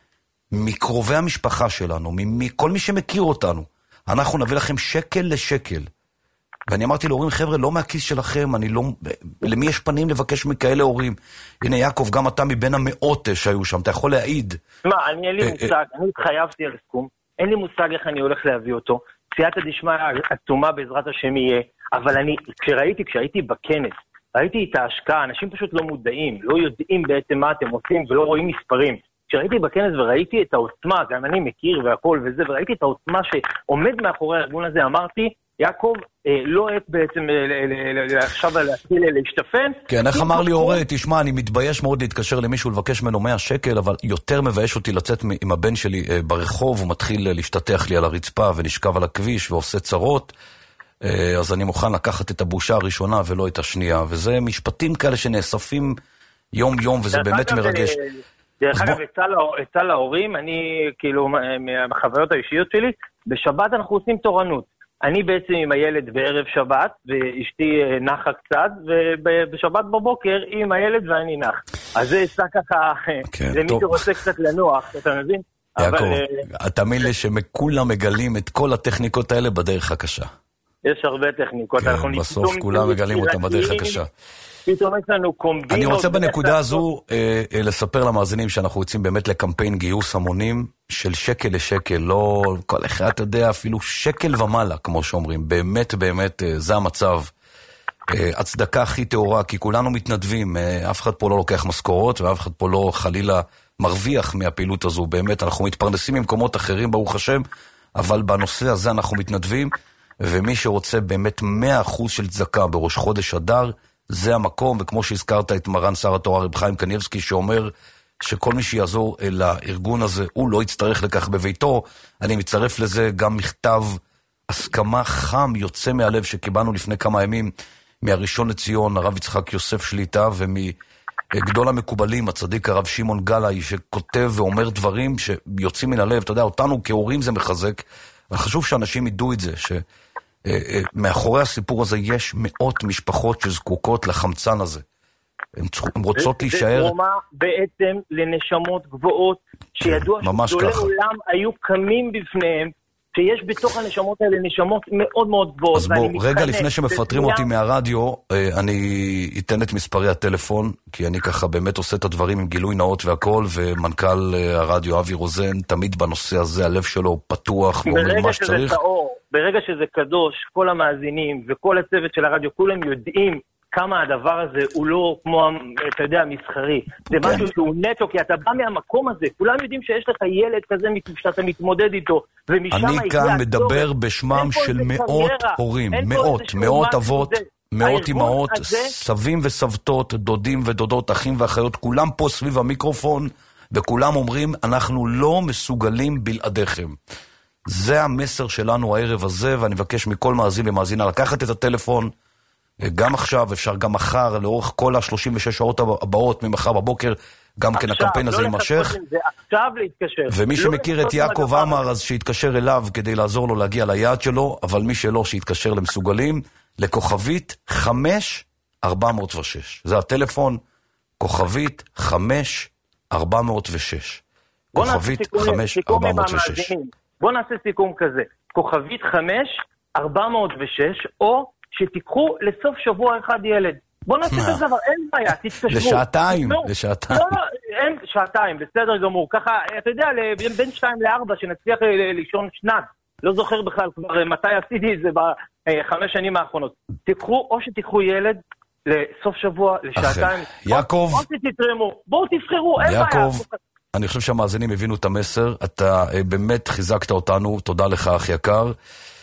מקרובי המשפחה שלנו, מכל מי שמכיר אותנו, אנחנו נביא לכם שקל לשקל. ואני אמרתי להורים, חבר'ה, לא מהכיס שלכם, אני לא, למי יש פנים לבקש מכאלה הורים? הנה יעקב, גם אתה מבין המאות שהיו שם, אתה יכול להעיד. מה, אני אין לי מושג, אני התחייבתי על סכום, אין לי מושג איך אני הולך להביא אותו, סייעתא דשמיא עצומה בעזרת השם יהיה, אבל אני, כשראיתי, כשהייתי בכנס, ראיתי את ההשקעה, אנשים פשוט לא מודעים, לא יודעים בעצם מה אתם עושים ולא רואים מספרים. כשראיתי בכנס וראיתי את העוצמה, גם אני מכיר והכל וזה, וראיתי את העוצמה שעומד מאחורי הארגון הזה, אמרתי, יעקב, לא עת בעצם עכשיו להתחיל להשתפן. כן, איך אמר לי אורי, תשמע, אני מתבייש מאוד להתקשר למישהו לבקש ממנו מאה שקל, אבל יותר מבייש אותי לצאת עם הבן שלי ברחוב, הוא מתחיל להשתתח לי על הרצפה ונשכב על הכביש ועושה צרות, אז אני מוכן לקחת את הבושה הראשונה ולא את השנייה, וזה משפטים כאלה שנאספים יום יום, וזה באמת מרגש. דרך אגב, אצל ההורים, אני כאילו, מהחוויות האישיות שלי, בשבת אנחנו עושים תורנות. אני בעצם עם הילד בערב שבת, ואשתי נחה קצת, ובשבת בבוקר היא עם הילד ואני נח. אז זה עשה ככה, למי שרוצה קצת לנוח, אתה מבין? יעקב, תאמין לי שכולם מגלים את כל הטכניקות האלה בדרך הקשה. יש הרבה טכניקות. כן, בסוף כולם מגלים אותם בדרך הקשה. פתאום יש לנו קומבינות. אני רוצה בנקודה הזו אה, אה, לספר למאזינים שאנחנו יוצאים באמת לקמפיין גיוס המונים של שקל לשקל, לא כל אחד, אתה יודע, אפילו שקל ומעלה, כמו שאומרים. באמת, באמת, אה, זה המצב. אה, הצדקה הכי תאורה, כי כולנו מתנדבים, אה, אף אחד פה לא לוקח משכורות, ואף אחד פה לא חלילה מרוויח מהפעילות הזו. באמת, אנחנו מתפרנסים ממקומות אחרים, ברוך השם, אבל בנושא הזה אנחנו מתנדבים, ומי שרוצה באמת מאה אחוז של צדקה בראש חודש אדר, זה המקום, וכמו שהזכרת את מרן שר התורה רב חיים קניבסקי, שאומר שכל מי שיעזור לארגון הזה, הוא לא יצטרך לכך בביתו. אני מצרף לזה גם מכתב הסכמה חם יוצא מהלב שקיבלנו לפני כמה ימים מהראשון לציון, הרב יצחק יוסף שליטה, ומגדול המקובלים, הצדיק הרב שמעון גלאי, שכותב ואומר דברים שיוצאים מן הלב. אתה יודע, אותנו כהורים זה מחזק, וחשוב שאנשים ידעו את זה, ש... מאחורי הסיפור הזה יש מאות משפחות שזקוקות לחמצן הזה. הן רוצות להישאר... זה תרומה בעצם לנשמות גבוהות, שידוע שגדולי עולם היו קמים בפניהם, שיש בתוך הנשמות האלה נשמות מאוד מאוד גבוהות. אז בוא, רגע לפני שמפטרים אותי מהרדיו, אני אתן את מספרי הטלפון, כי אני ככה באמת עושה את הדברים עם גילוי נאות והכל, ומנכ"ל הרדיו אבי רוזן, תמיד בנושא הזה, הלב שלו פתוח, ואומר מה שצריך. ברגע שזה קדוש, כל המאזינים וכל הצוות של הרדיו, כולם יודעים כמה הדבר הזה הוא לא כמו, אתה יודע, מסחרי. זה כן. משהו שהוא נטו, כי אתה בא מהמקום הזה. כולם יודעים שיש לך ילד כזה שאתה מתמודד איתו, ומשם אני כאן מדבר צורך. בשמם של מאות הורים, מאות, מאות אבות, מאות אמהות, הזה... סבים וסבתות, דודים ודודות, אחים ואחיות, כולם פה סביב המיקרופון, וכולם אומרים, אנחנו לא מסוגלים בלעדיכם. זה המסר שלנו הערב הזה, ואני מבקש מכל מאזין ומאזינה לקחת את הטלפון, גם עכשיו, אפשר גם מחר, לאורך כל ה-שלושים ושש שעות הבאות, ממחר בבוקר, גם כן הקמפיין הזה יימשך. ומי שמכיר את יעקב אמר, אז שיתקשר אליו כדי לעזור לו להגיע ליעד שלו, אבל מי שלא, שיתקשר למסוגלים, לכוכבית חמש ארבע מאות ושש. זה הטלפון, כוכבית חמש ארבע מאות ושש. כוכבית חמש ארבע מאות ושש. בוא נעשה סיכום כזה, כוכבית חמש ארבע מאות ושש, או שתיקחו לסוף שבוע אחד ילד. בוא נעשה את זה דבר, אין בעיה, תתקשרו. לשעתיים, לשעתיים. לא, לא, אין שעתיים, בסדר גמור. ככה, אתה יודע, בין שתיים לארבע, שנצליח לישון שנת. לא זוכר בכלל כבר מתי עשיתי את זה בחמש שנים האחרונות. תיקחו, או שתיקחו ילד לסוף שבוע, לשעתיים. יעקב. או שתתרמו, בואו תבחרו, אין בעיה. יעקב. אני חושב שהמאזינים הבינו את המסר, אתה באמת חיזקת אותנו, תודה לך אח יקר,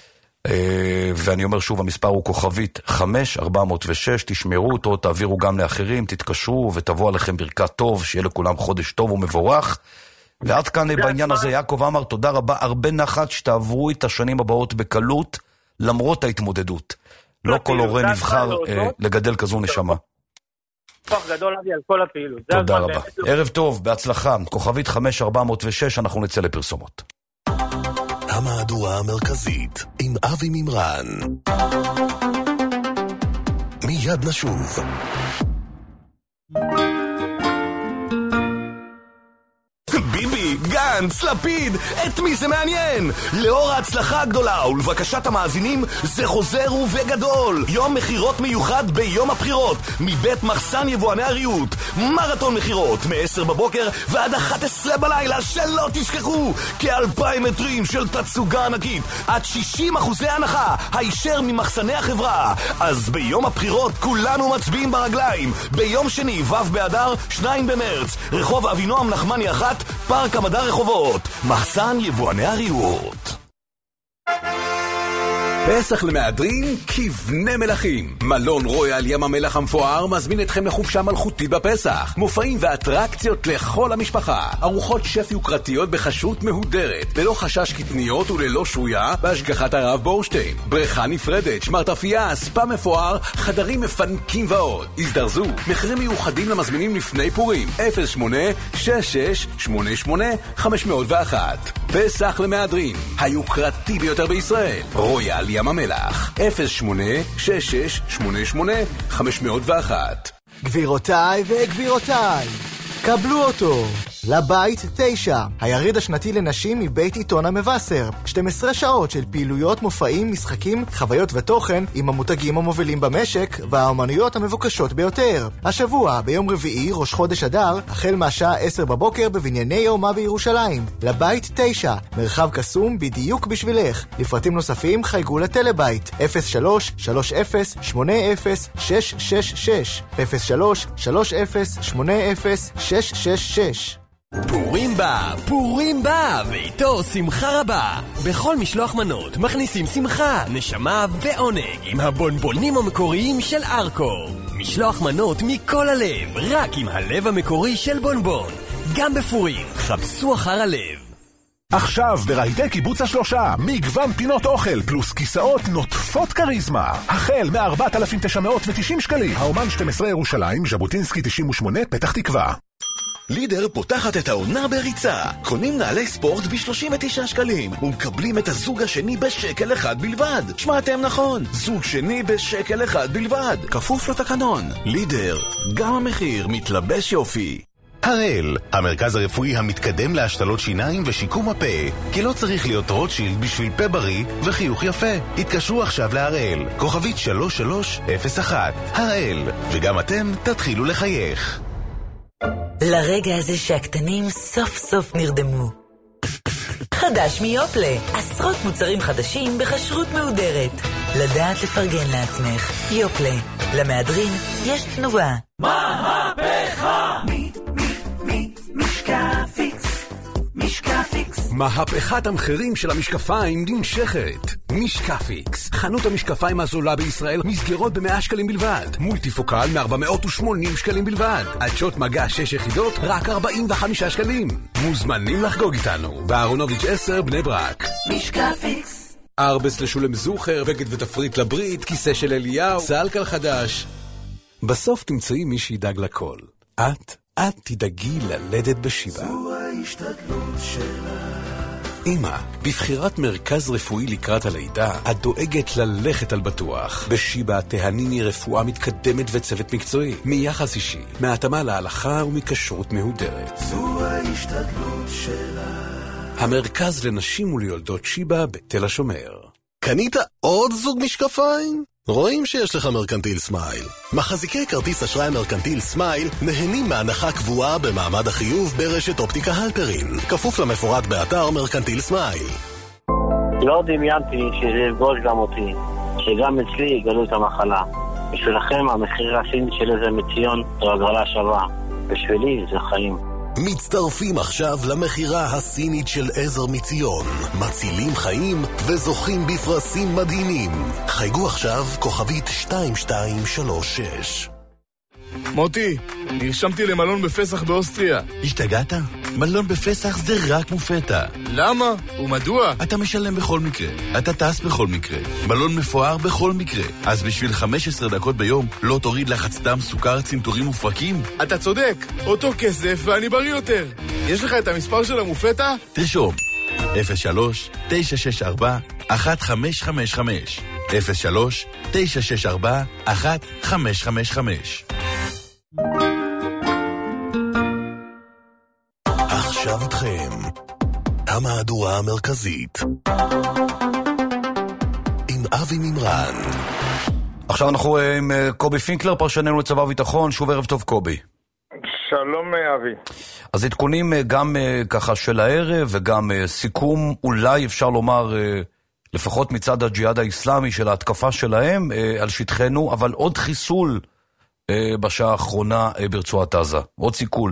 ואני אומר שוב, המספר הוא כוכבית חמש ארבע מאות ושש, תשמרו אותו, תעבירו גם לאחרים, תתקשרו ותבוא עליכם ברכת טוב, שיהיה לכולם חודש טוב ומבורך, ועד כאן בעניין הזה, יעקב אמר, תודה רבה, הרבה נחת שתעברו את השנים הבאות בקלות, למרות ההתמודדות. לא כל הורה נבחר לגדל כזו נשמה. גדול אבי על כל הפעילות. תודה רבה. ערב טוב, בהצלחה. כוכבית חמש ארבע מאות ושש, אנחנו נצא לפרסומות. המהדורה המרכזית עם אבי מימרן. מיד נשוב. ביבי, גן, גנץ, לפיד, את מי זה מעניין? לאור ההצלחה הגדולה ולבקשת המאזינים, זה חוזר ובגדול. יום מחירות מיוחד ביום הבחירות, מבית מחסן יבואני הריהוט. מרתון מחירות, מ-עשר בבוקר ועד אחת עשרה בלילה, שלא תשכחו. כאלפיים מטרים של תצוגה ענקית, עד שישים אחוזי הנחה, הישר ממחסני החברה. אז ביום הבחירות כולנו מצביעים ברגליים. ביום שני, ו' באדר, שניים במרץ, רחוב אבינועם נחמני אחת, פארק המדע רחובות. מחסן יבואני הריהוט. פסח למהדרין כבני מלכים. מלון רויאל ים המלח המפואר מזמין אתכם לחופשה מלכותית בפסח. מופעים ואטרקציות לכל המשפחה. ארוחות שף יוקרתיות בחשות מהודרת, ללא חשש קטניות וללא שויה, בהשגחת הרב בורשטיין. בריכה נפרדת, שמרטפייה, ספה מפואר, חדרים מפנקים ועוד. הזדרזו, מחירים מיוחדים למזמינים לפני פורים. אפס שמונה שש שש שמונה שמונה חמש מאות ואחת. פסח למהדרין, היוקרתי ביותר בישראל. רויאל ים המלח, אפס שמונה שש שש שמונה שמונה חמש מאות ואחת. גבירותיי וגבירותיי, קבלו אותו לבית תשע, היריד השנתי לנשים מבית עיתון המבשר. שתים עשרה שעות של פעילויות, מופעים, משחקים, חוויות ותוכן עם המותגים המובילים במשק והאומנויות המבוקשות ביותר. השבוע, ביום רביעי, ראש חודש אדר, החל מהשעה עשר בבוקר בבנייני יומה בירושלים. לבית תשע, מרחב קסום בדיוק בשבילך. לפרטים נוספים חייגו לטלבית אפס שלוש שלוש אפס שמונה אפס שש שש שש אפס שלוש שלוש אפס שמונה אפס שש שש שש. פורים בא, פורים בא, ואיתו שמחה רבה. בכל משלוח מנות מכניסים שמחה, נשמה ועונג עם הבונבונים המקוריים של ארקו. משלוח מנות מכל הלב, רק עם הלב המקורי של בונבון. גם בפורים, חפשו אחר הלב. עכשיו ברהיטי קיבוץ השלושה, מגוון פינות אוכל פלוס כיסאות נוטפות קריזמה. החל מ-ארבעת אלפים תשע מאות ותשעים שקלים. האומן שתים עשרה ירושלים, ז'בוטינסקי תשעים ושמונה, פתח תקווה. לידר פותחת את העונה בריצה. קונים נעלי ספורט ב-שלושים ותשעה שקלים ומקבלים את הזוג השני בשקל אחד בלבד. שמעתם נכון, זוג שני בשקל אחד בלבד, כפוף לתקנון. לידר, גם המחיר מתלבש יופי. הראל, המרכז הרפואי המתקדם להשתלות שיניים ושיקום הפה, כי לא צריך להיות רוטשילד בשביל פה בריא וחיוך יפה. התקשרו עכשיו להראל, כוכבית שלוש שלוש אפס אחת. הראל, וגם אתם תתחילו לחייך. לרגע הזה שהקטנים סוף סוף נרדמו. חדש מיופלה, עשרות מוצרים חדשים בחשרות מהודרת. לדעת לפרגן לעצמך. יופלה, למהדרין יש תנובה. מהפכה! מי, מי, מי, משקפיקס, משקפיקס. מהפכת המחירים של המשקפיים נמשכת. משקפיקס, חנות המשקפיים הזולה בישראל, מסגרות ב-מאה שקלים בלבד. מולטיפוקל מ-ארבע מאות ושמונים שקלים בלבד. עדשות מגע שש יחידות, רק ארבעים וחמישה שקלים. מוזמנים לחגוג איתנו. באהרונוביץ' עשר, בני ברק. משקפיקס. ארבס לשולם זוכר, בגד ותפריט לברית, כיסא של אליהו, סלקל חדש. בסוף תמצאי מי שידאג לכל. את, את תדאגי ללדת בשיבה. זו ההשתדלות שלה. אמא, בבחירת מרכז רפואי לקראת הלידה, את דואגת ללכת על בטוח. בשיבה תהניני רפואה מתקדמת וצוות מקצועי, מיחס אישי, מהתאמה להלכה ומכשרות מהודרת. זו ההשתדלות שלה. המרכז לנשים וליולדות שיבה בתל השומר. קנית עוד זוג משקפיים? רואים שיש לך מרקנטיל סמייל. מחזיקי כרטיס אשראי מרקנטיל סמייל נהנים מהנחה קבועה במעמד החיוב ברשת אופטיקה הלפרין, כפוף למפורט באתר מרקנטיל סמייל. לא דמיינתי שזה יפגוש גם אותי, שגם אצלי יגלו את המחלה. בשבילכם המחיר הסיני של איזה מציון זו הגרלה שווה. בשבילי זה חיים. מצטרפים עכשיו למחירה הסינית של עזר מציון. מצילים חיים וזוכים בפרסים מדהימים. חייגו עכשיו כוכבית שתיים שתיים שלוש שש. מוטי, נרשמתי למלון בפסח באוסטריה. השתגעת? מלון בפסח זה רק מופתע. למה? ומדוע? אתה משלם בכל מקרה, אתה טס בכל מקרה, מלון מפואר בכל מקרה. אז בשביל חמש עשרה דקות ביום לא תוריד לחץ דם, סוכר, צנתורים ופרקים? אתה צודק, אותו כסף ואני בריא יותר. יש לך את המספר של המופתע? תרשום אפס שלוש תשע שש ארבע אחת חמש חמש חמש אפס שלוש תשע שש ארבע אחת חמש חמש חמש. עכשיו איתכם המהדורה המרכזית. עם אבי מימרן. עכשיו אנחנו עם קובי פינקלר, פרשננו לצבא וביטחון. שוב ערב טוב קובי. שלום אבי. אז עדכונים גם ככה של הערב וגם סיכום, אולי אפשר לומר לפחות מצד הג'יהאד האסלאמי של ההתקפה שלהם על שטחנו, אבל עוד חיסול בשעה האחרונה ברצועת עזה, עוד סיכול.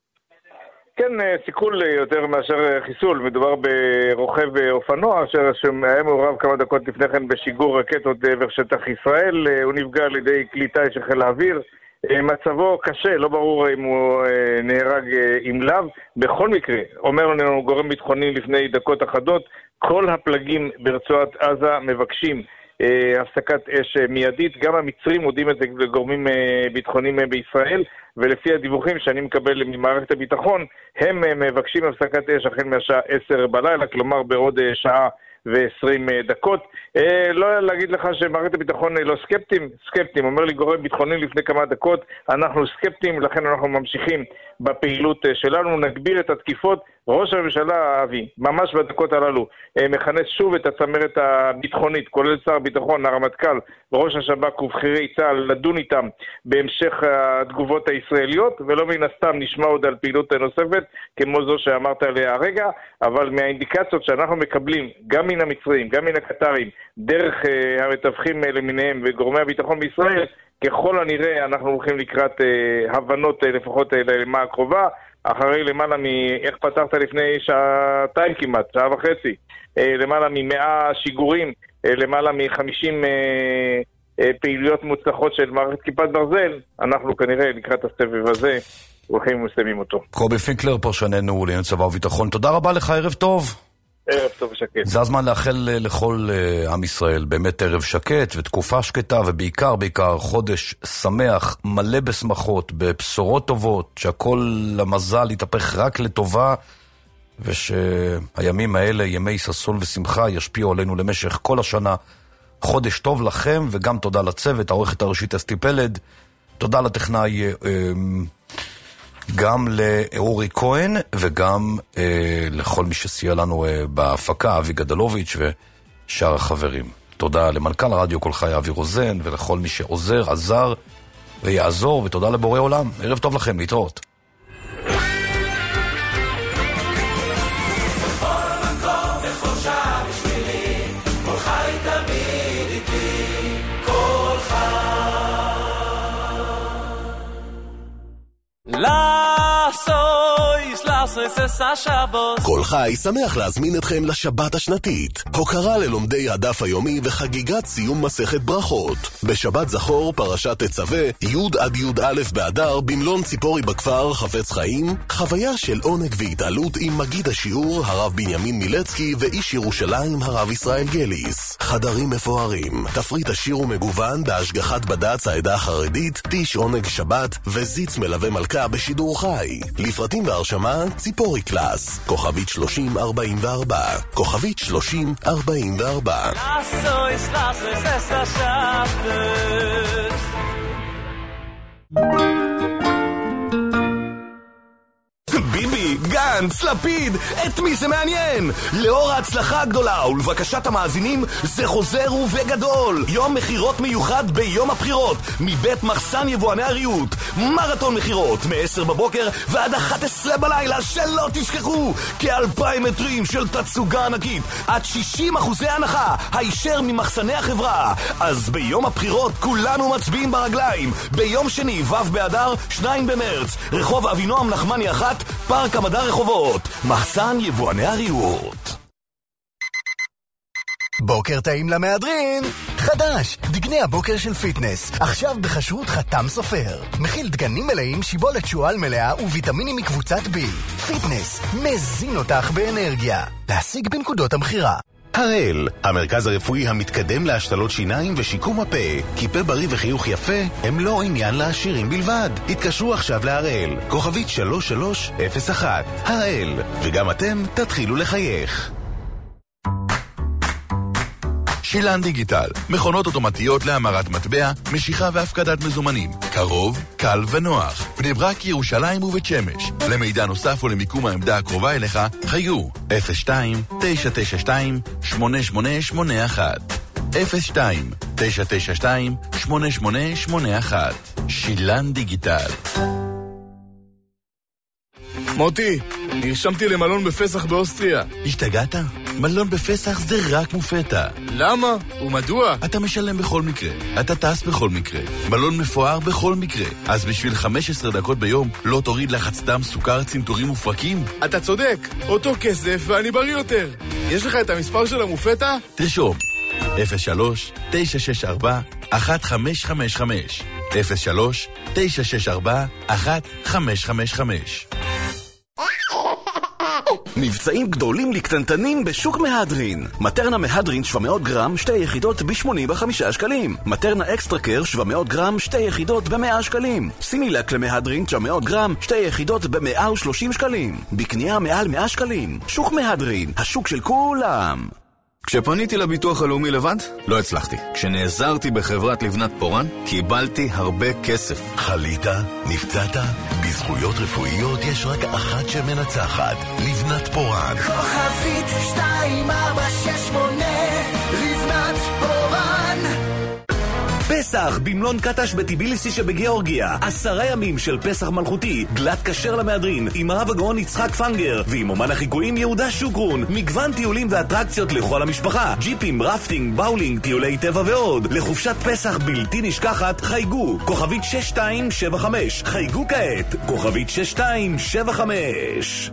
כן, סיכול יותר מאשר חיסול. מדובר ברוכב אופנוע שהיה מעורב כמה דקות לפני כן בשיגור רקטות לעבר שטח ישראל. הוא נפגע על ידי כלי טיס של חיל האוויר. מצבו קשה, לא ברור אם הוא נהרג עם לאו. בכל מקרה, אומר לנו גורם ביטחוני לפני דקות אחדות, כל הפלגים ברצועת עזה מבקשים הפסקת אש מיידית. גם המצרים מודיעים את זה לגורמים ביטחוניים בישראל, ולפי הדיווחים שאני מקבל ממערכת הביטחון, הם מבקשים הפסקת אש החל מהשעה עשר בלילה, כלומר בעוד שעה ועשרים דקות. לא להגיד לך שמערכת הביטחון לא סקפטים, סקפטים. אומר לי גורם ביטחוני לפני כמה דקות, אנחנו סקפטים, לכן אנחנו ממשיכים בפעילות שלנו, נגביר את התקיפות. ראש הממשלה, אבי, ממש בדקות הללו, מכנס שוב את הצמרת הביטחונית, כולל שר הביטחון, הרמטכ"ל, ראש השב"כ ובכירי צה"ל, לדון איתם בהמשך התגובות הישראליות, ולא מן הסתם נשמע עוד על פעילות נוספת, כמו זו שאמרת עליה הרגע, אבל מהאינדיקציות שאנחנו מקבלים, גם מן המצרים, גם מן הקטרים, דרך המתווכים למיניהם וגורמי הביטחון בישראל, ככל הנראה אנחנו הולכים לקראת הבנות לפחות למה הקרובה, אחרי למעלה מ... איך פתחת לפני שעתיים כמעט, שעה וחצי, למעלה ממאה שיגורים, למעלה מחמישים פעילויות מוצלחות של מערכת כיפת ברזל, אנחנו כנראה לקראת הסבב הזה הולכים ומסיימים אותו. קובי פינקלר, פרשננו לענייני צבא וביטחון, תודה רבה לך, ערב טוב. ערב טוב ושקט. זה הזמן לאחל לכל עם ישראל באמת ערב שקט ותקופה שקטה, ובעיקר בעיקר חודש שמח, מלא בשמחות, בבשורות טובות, שהכל למזל יתהפך רק לטובה, ושהימים האלה, ימי ששון ושמחה, ישפיעו עלינו למשך כל השנה. חודש טוב לכם, וגם תודה לצוות, העורכת הראשית אסתי פלד, תודה לטכנאי גם לאורי כהן וגם אה, לכל מי שסייע לנו אה, בהפקה, אבי גדלוביץ' ושאר החברים. תודה למנכ"ל הרדיו כל חי אבי רוזן ולכל מי שעוזר, עזר ויעזור, ותודה לבורא עולם. ערב טוב לכם, להתראות. כל חי שמח להזמין אתכם לשבת השנתית, הוקרה ללומדי הדף היומי וחגיגת סיום מסכת ברכות. בשבת זכור פרשת תצווה, י' עד י' באדר, במלון ציפורי בכפר חפץ חיים, חוויה של עונג והתעלות עם מגיד השיעור הרב בנימין מילצקי ואיש ירושלים הרב ישראל גליס. חדרים מפוארים, תפריט עשיר ומגוון בהשגחת בד"ץ העדה החרדית, טיש עונג שבת וזיץ מלווה מלכה בשידור חי. לפרטים והרשמה ציפורי קלאס, כוכבית שלושים ארבעים וארבע, כוכבית שלושים ארבעים וארבע. ביבי, גנץ, לפיד, את מי זה מעניין? לאור ההצלחה הגדולה ולבקשת המאזינים, זה חוזר ובגדול. יום מחירות מיוחד ביום הבחירות, מבית מחסן יבואני הריהוט. מרתון מחירות, מ-עשר בבוקר ועד אחת עשרה בלילה, שלא תשכחו. כאלפיים מטרים של תצוגה ענקית, עד שישים אחוזי הנחה, הישר ממחסני החברה. אז ביום הבחירות כולנו מצביעים ברגליים. ביום שני, ו' באדר, שניים במרץ, רחוב אבינועם נחמני אחת, פארק המדע רחובות, מחסן יבואני הריהוט. בוקר טעים למהדרין! חדש! דגני הבוקר של פיטנס, עכשיו בחשרות חתם סופר. מכיל דגנים מלאים, שיבולת שועל מלאה וויטמינים מקבוצת בי. פיטנס, מזין אותך באנרגיה. להשיג בנקודות המחירה. הראל, המרכז הרפואי המתקדם להשתלות שיניים ושיקום הפה. כי פה בריא וחיוך יפה הם לא עניין לעשירים בלבד. התקשרו עכשיו להראל, כוכבית שלוש שלוש אפס אחת. הראל, וגם אתם תתחילו לחייך. שילן דיגיטל, מכונות אוטומטיות להמרת מטבע, משיכה והפקדת מזומנים. קרוב, קל ונוח. בני ברק, ירושלים ובית שמש. למידע נוסף ולמיקום העמדה הקרובה אליך, חייגו אפס שתיים תשע תשע שתיים שמונה שמונה שמונה אחת אפס שתיים תשע תשע שתיים שמונה שמונה שמונה אחת. שילן דיגיטל. מוטי, נרשמתי למלון בפסח באוסטריה. השתגעת? מלון בפסח זה רק מופתע. למה? ומדוע? אתה משלם בכל מקרה, אתה טס בכל מקרה, מלון מפואר בכל מקרה. אז בשביל חמש עשרה דקות ביום לא תוריד לחץ דם, סוכר, צנתורים ופרקים? אתה צודק, אותו כסף ואני בריא יותר. יש לך את המספר של המופתע? תרשום אפס שלוש תשע שש ארבע אחת חמש חמש חמש אפס שלוש תשע שש ארבע אחת חמש חמש חמש. מבצעים גדולים לקטנטנים בשוק מהדרין. מטרנה מהדרין שבע מאות גרם, שתי יחידות ב-שמונים וחמישה שקלים. מטרנה אקסטרה קר שבע מאות גרם, שתי יחידות ב-מאה שקלים. סימילק למהדרין תשע מאות גרם, שתי יחידות ב-מאה ושלושים שקלים. בקנייה מעל מאה שקלים. שוק מהדרין, השוק של כולם. כשפניתי לביטוח הלאומי לבד, לא הצלחתי. כשנעזרתי בחברת לבנת פורן, קיבלתי הרבה כסף. חלית? נפצעת? בזכויות רפואיות יש רק אחת שמנצחת, לבנת פורן. כוכבית שתיים ארבע שש שמונה, לבנת פורן. פסח במלון קטש בטיביליסי שבגיאורגיה. עשרה ימים של פסח מלכותי, גלת כשר למהדרין, עם הרב הגאון יצחק פנגר, ועם אומן החיקויים יהודה שוקרון. מגוון טיולים ואטרקציות לכל המשפחה, ג'יפים, רפטינג, באולינג, טיולי טבע ועוד. לחופשת פסח בלתי נשכחת, חייגו, כוכבית שש שתיים שבע חמש. חייגו כעת, כוכבית שש שתיים שבע חמש.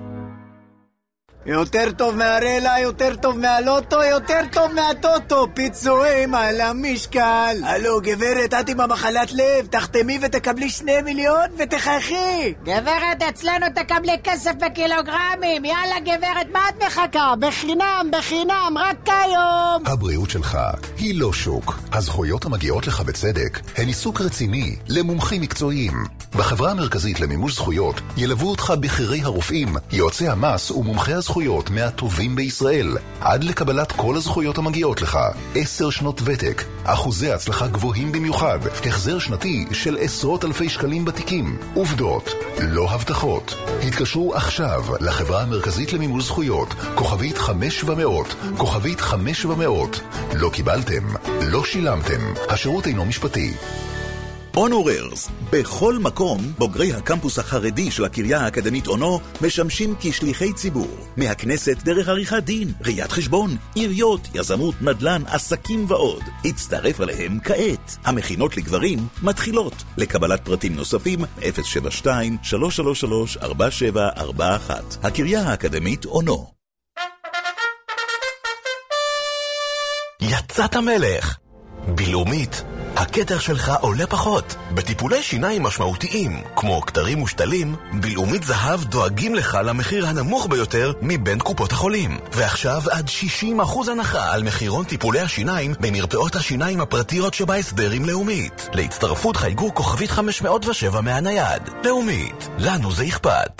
יותר טוב מהרלה, יותר טוב מהלוטו, יותר טוב מהטוטו. פיצויים על המשקל. הלו גברת, את עם המחלת לב, תחתמי ותקבלי שני מיליון ותחייכי. גברת, אצלנו תקבלי כסף בקילוגרמים. יאללה גברת, מה את מחכה? בחינם, בחינם, רק היום. הבריאות שלך היא לא שוק. הזכויות המגיעות לך בצדק הן עיסוק רציני למומחים מקצועיים. בחברה המרכזית למימוש זכויות ילוו אותך בחירי הרופאים, יועצי המס ומומחי הזכויות מהטובים בישראל, עד לקבלת כל הזכויות המגיעות לך. עשר שנות ותק, אחוזי הצלחה גבוהים במיוחד, החזר שנתי של עשרות אלפי שקלים בתיקים. עובדות, לא הבטחות. התקשרו עכשיו לחברה המרכזית למימוש זכויות, כוכבית חמש ומאות, כוכבית חמש ומאות. לא קיבלתם, לא שילמתם. השירות אינו משפטי. אונוררס, בכל מקום בוגרי הקמפוס החרדי של הקריה האקדמית אונו משמשים כשליחי ציבור, מהכנסת דרך עריכת דין, ראיית חשבון, עיריות, יזמות, נדל"ן, עסקים ועוד. הצטרף עליהם כעת. המכינות לגברים מתחילות. לקבלת פרטים נוספים אפס שבע שתיים שלוש שלוש שלוש ארבע שבע ארבע אחת. הקריה האקדמית אונו. יצאת מלך. בלאומית, הכתר שלך עולה פחות. בטיפולי שיניים משמעותיים, כמו כתרים ושתלים, בלאומית זהב דואגים לך למחיר הנמוך ביותר מבין קופות החולים. ועכשיו עד שישים אחוז הנחה על מחירון טיפולי השיניים במרפאות השיניים הפרטיות שבהסדר עם לאומית. להצטרפות חייגו כוכבית חמש מאות ושבע מהנייד. לאומית, לנו זה אכפת.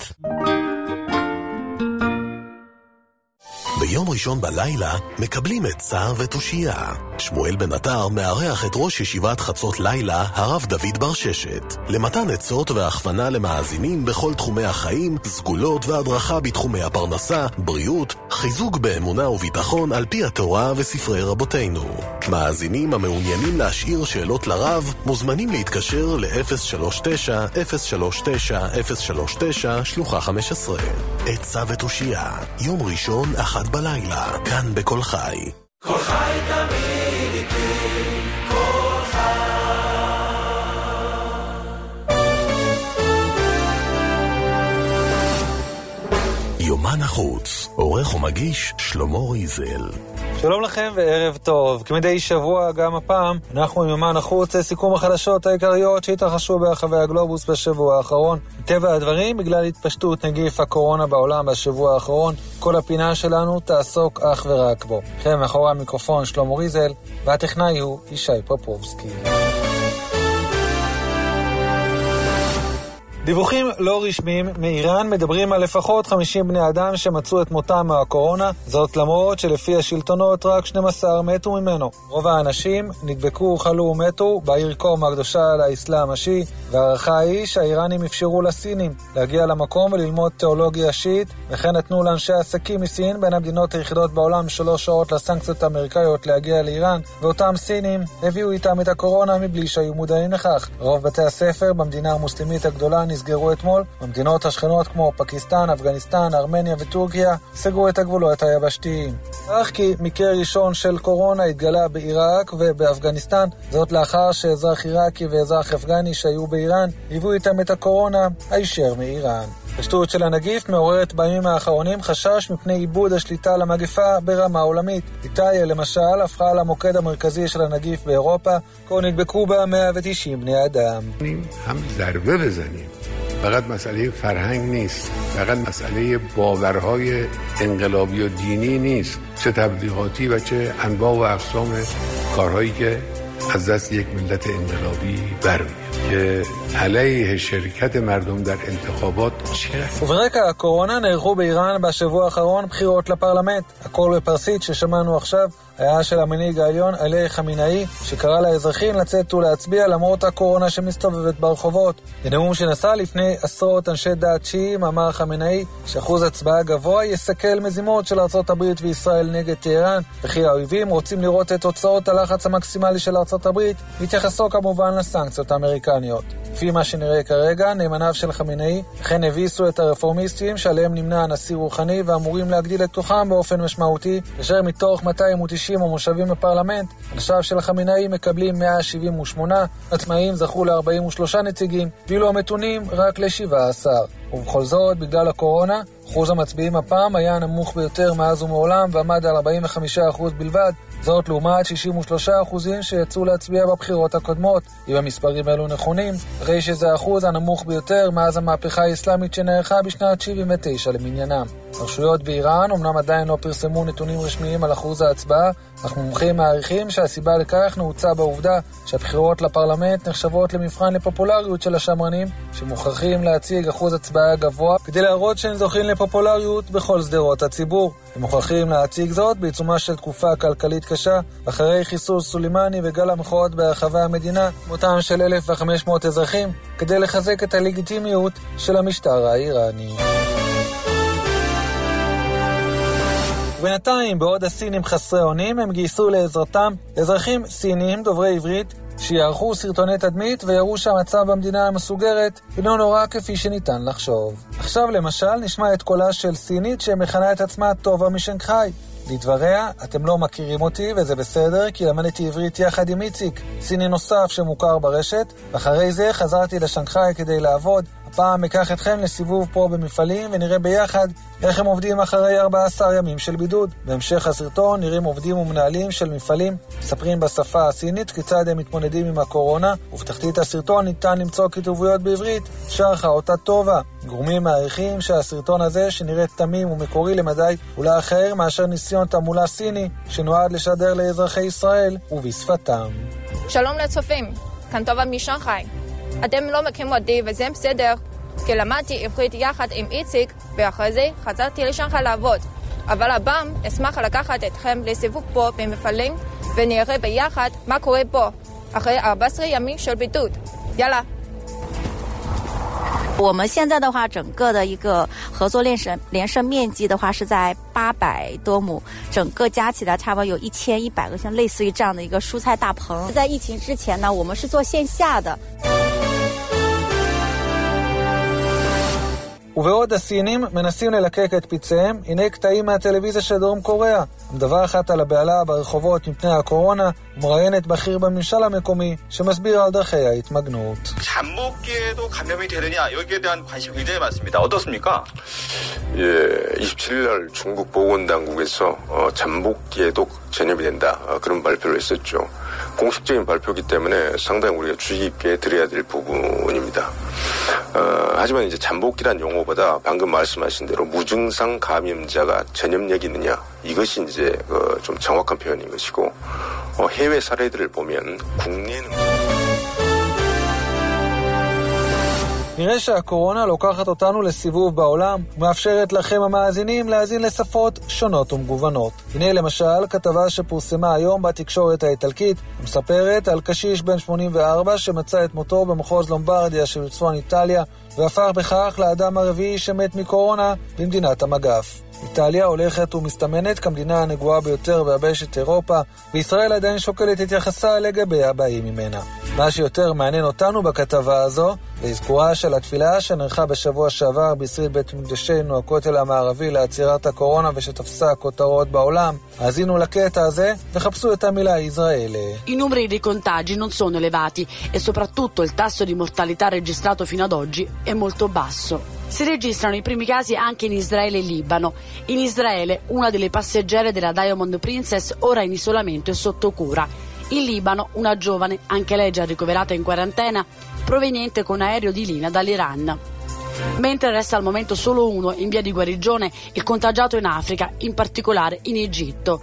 ביום ראשון בלילה מקבלים את צער ותושייה. שמואל בן עטר מארח את ראש ישיבת חצות לילה, הרב דוד בר ששת, למתן עצות והכוונה למאזינים בכל תחומי החיים, סגולות והדרכה בתחומי הפרנסה, בריאות, חיזוק באמונה וביטחון על פי התורה וספרי רבותינו. מאזינים המעוניינים להשאיר שאלות לרב מוזמנים להתקשר ל-אפס שלוש תשע אפס שלוש תשע אפס שלוש תשע שלוחה חמש עשרה. עצה ותושייה, יום ראשון אחת בלילה, כאן בכל חי. כל חי תמיד איתי, כל חי. יומן החוץ, עורך ומגיש שלמה ריזל. שלום לכם וערב טוב. כמדי שבוע גם הפעם אנחנו עם יומן החוץ לסיכום החדשות העיקריות שהתרחשו ברחבי הגלובוס בשבוע האחרון. מטבע הדברים, בגלל התפשטות נגיף הקורונה בעולם בשבוע האחרון, כל הפינה שלנו תעסוק אך ורק בו. לכם מאחורי המיקרופון שלמה ריזל, והטכנאי הוא ישי פופובסקי. דיווחים לא רשמיים מאיראן מדברים על לפחות חמישים בני אדם שמצאו את מותם מהקורונה, זאת למרות שלפי השלטונות רק שנים עשר מתו ממנו. רוב האנשים נדבקו, חלו ומתו בעיר קום הקדושה לאסלאם השיעי, והערכה היא שהאיראנים אפשרו לסינים להגיע למקום וללמוד תיאולוגיה שיעית, וכן נתנו לאנשי עסקים מסין, בין המדינות היחידות בעולם שלוש שעות לסנקציות האמריקאיות להגיע לאיראן, ואותם סינים הביאו איתם את הקורונה מבלי שהיו מודעים לכך. רוב בתי הספר במדינה המוסלמית הגדולה נסגרו אתמול. במדינות השכנות כמו פקיסטן, אפגניסטן, ארמניה וטורקיה סגרו את הגבולות היבשתיים. אך כי מקרה ראשון של קורונה התגלה בעיראק ובאפגניסטן, זאת לאחר שאזרח עיראקי ואזרח אפגני שהיו באיראן הביאו איתם את הקורונה הישר מאיראן. השתות של הנגיף מעוררת בימים האחרונים חשש מפני איבוד השליטה למגפה ברמה עולמית. איטליה למשל הפכה למוקד המרכזי של הנגיף באירופה, כה נדבקו בה מאה ותשעים בני אדם. هم ضربه بزنیم. فقط مسئله فرهنگ نیست، فقط مسئله باورهای انقلابی و دینی نیست، چه تبلیغاتی و چه انواع و اقسام کارهایی که از دست یک ملت انقلابی برمیاد که علیه شرکت مردم در انتخابات چه؟ וברקע הקורונה נערכו באיראן בשבוע האחרון בחירות לפרלמנט. הכל בפרסית ששמענו עכשיו היה של המנהיג העליון עלי חמינאי, שקרא לאזרחים לצאת ולהצביע למרות הקורונה שמסתובבת ברחובות. בנאום שנשא לפני עשרות אנשי דעת שיעים אמר חמינאי שאחוז הצבעה גבוה יסכל מזימות של ארצות הברית וישראל נגד טהרן, וכי האויבים רוצים לראות את תוצאות הלחץ המקסימלי של ארצות הברית, מתייחסו כמובן לסנקציות האמריקניות. לפי מה שנראה כרגע, נאמניו של חמינאי אכן הביסו את הרפורמיסטים שעליהם נמנע הנשיא רוחני ואמורים להגדיל את כוחם באופן משמעותי, כאשר מתוך מאתיים ותשעים המושבים בפרלמנט, אנשיו של חמינאי מקבלים מאה שבעים ושמונה, עצמאים זכו ל-ארבעים ושלושה נציגים, ואילו המתונים רק ל-שבעה עשר. ובכל זאת, בגלל הקורונה, אחוז המצביעים הפעם היה נמוך ביותר מאז ומעולם ועמד על ארבעים וחמישה אחוז בלבד, זאת לעומת שישים ושלושה אחוזים שיצאו להצביע בבחירות הקודמות. אם המספרים אלו נכונים, הרי שזה האחוז הנמוך ביותר מאז המהפכה האסלאמית שנערכה בשנת שבעים ותשע למניינם. הרשויות באיראן אומנם עדיין לא פרסמו נתונים רשמיים על אחוז ההצבעה, אך מומחים מעריכים שהסיבה לכך נעוצה בעובדה שהבחירות לפרלמנט נחשבות למבחן לפופולריות של השמרנים, שמוכרחים להציג אחוז הצבעה גבוה כדי להראות שהם זוכים לפופולריות בכל שדרות הציבור. הם מוכרחים להציג זאת בעיצומה של תקופה כלכלית קשה, אחרי חיסול סולימני וגל המחאות ברחבי המדינה, מותם של אלף וחמש מאות אזרחים, כדי לחזק את הלגיטימיות של המשטר האיראני. ובינתיים, בעוד הסינים חסרי אונים, הם גייסו לעזרתם אזרחים סינים דוברי עברית שיערכו סרטוני תדמית ויראו שהמצב במדינה המסוגרת אינו נורא כפי שניתן לחשוב. עכשיו למשל נשמע את קולה של סינית שמכנה את עצמה טובה משנגחאי. לדבריה, אתם לא מכירים אותי וזה בסדר כי למדתי עברית יחד עם איציק, סיני נוסף שמוכר ברשת, ואחרי זה חזרתי לשנגחאי כדי לעבוד. הפעם אקח אתכם לסיבוב פה במפעלים ונראה ביחד איך הם עובדים אחרי ארבעה עשר ימים של בידוד. בהמשך הסרטון נראים עובדים ומנהלים של מפעלים מספרים בשפה הסינית כיצד הם מתמודדים עם הקורונה, ובתחתית הסרטון ניתן למצוא כתוביות בעברית שרחה אותה טובה. גורמים מעריכים שהסרטון הזה שנראה תמים ומקורי למדי אולי אחר מאשר ניסיון תעמולה סיני שנועד לשדר לאזרחי ישראל ובשפתם. שלום לצופים, כאן טובה משנגחאי. אתם לא מכירים אותי וזה בסדר, כי למדתי עברית יחד עם איציק ואחרי זה חזרתי לשנגחאי לעבוד. אבל הפעם אשמח לקחת אתכם לסיבוב פה במפעלים ונראה ביחד מה קורה פה אחרי ארבעה עשר ימים של בידוד. יאללה. 我们现在的话整个的一个合作连省连胜面积的话是在八百多亩，整个加起来差不多有一千一百个像类似于这样的一个蔬菜大棚。在疫情之前呢，我们是做线下的。 ובעוד הסינים מנסים ללקק את פיציהם, הנה קטעים מהטלוויזיה של דרום קוריאה. מדווחת על הבעלה ברחובות מפני הקורונה, ומראיינת בכיר בממשל המקומי שמסביר על דרכי ההתמגנות. 잠복기에도 감염이 되느냐 여기에 대한 관심이 굉장히 많습니다. 어떻습니까? 예, 이십칠 일 날 중국 보건당국에서 어, 잠복기에도 전염이 된다 어, 그런 발표를 했었죠. 공식적인 발표이기 때문에 상당히 우리가 주의 깊게 들어야 될 부분입니다. 어, 하지만 이제 잠복기란 용어보다 방금 말씀하신 대로 무증상 감염자가 전염력이 있느냐 이것이 이제 어, 좀 정확한 표현인 것이고 어, 해외 사례들을 보면 국내는 נראה שהקורונה לוקחת אותנו לסיבוב בעולם ומאפשרת לכם המאזינים להאזין לשפות שונות ומגוונות. הנה למשל כתבה שפורסמה היום בתקשורת האיטלקית, מספרת על קשיש בן שמונים וארבע שמצא את מותו במחוז לומברדיה של צפון איטליה, והפך בכך לאדם הרביעי שמת מקורונה במדינת המגף. איטליה הולכת ומסתמנת כמדינה הנגועה ביותר ביבשת אירופה, וישראל עדיין שוקלת את יחסה לגבי הבאים ממנה. מה שיותר מעניין אותנו בכתבה הזו, להזכורה של התפילה שנערכה בשבוע שעבר בישראל בית מקדשנו הכותל המערבי לעצירת הקורונה ושתפסה כותרות בעולם. האזינו לקטע הזה וחפשו את המילה ישראל. I numeri dei contagi non sono elevati e soprattutto il tasso di mortalità registrato fino ad oggi è molto basso. Si registrano i primi casi anche in Israele e Libano. In Israele, una delle passeggere della Diamond Princess ora in isolamento e sotto cura. In Libano, una giovane, anche lei già ricoverata in quarantena, proveniente con aereo di linea dall'Iran. Mentre resta al momento solo uno in via di guarigione, il contagiato in Africa, in particolare in Egitto.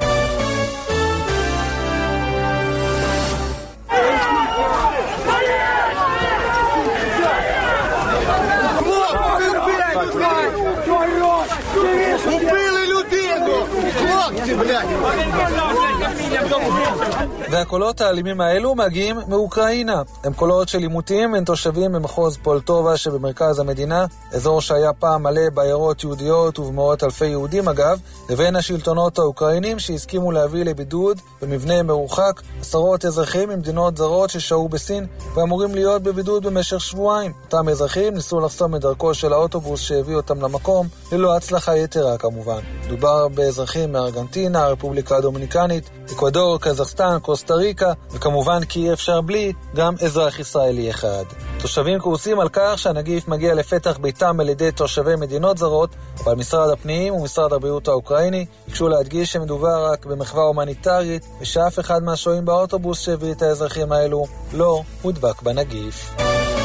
והקולות האלימים האלו מגיעים מאוקראינה. הם קולות של עימותים בין תושבים במחוז פולטובה שבמרכז המדינה, אזור שהיה פעם מלא בעיירות יהודיות ובמאות אלפי יהודים אגב, לבין השלטונות האוקראינים שהסכימו להביא לבידוד במבנה מרוחק עשרות אזרחים ממדינות זרות ששהו בסין ואמורים להיות בבידוד במשך שבועיים. אותם אזרחים ניסו לחסום את דרכו של האוטובוס שהביא אותם למקום, ללא הצלחה יתרה כמובן. דובר באזרחים מארגנטינה, הרפובליקה הדומיניקנית, אקוודור, קזחסטן, קוסטה ריקה, וכמובן כי אי אפשר בלי גם אזרח ישראלי אחד. תושבים כעוסים על כך שהנגיף מגיע לפתח ביתם על ידי תושבי מדינות זרות, אבל משרד הפנים ומשרד הבריאות האוקראיני ביקשו להדגיש שמדובר רק במחווה הומניטרית, ושאף אחד מהשוהים באוטובוס שהביא את האזרחים האלו לא הודבק בנגיף.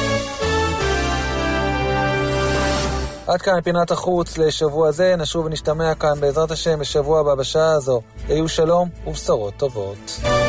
עד כאן פינת החוץ לשבוע זה, נשוב ונשתמע כאן בעזרת השם בשבוע הבא בשעה הזו. היו שלום ובשורות טובות.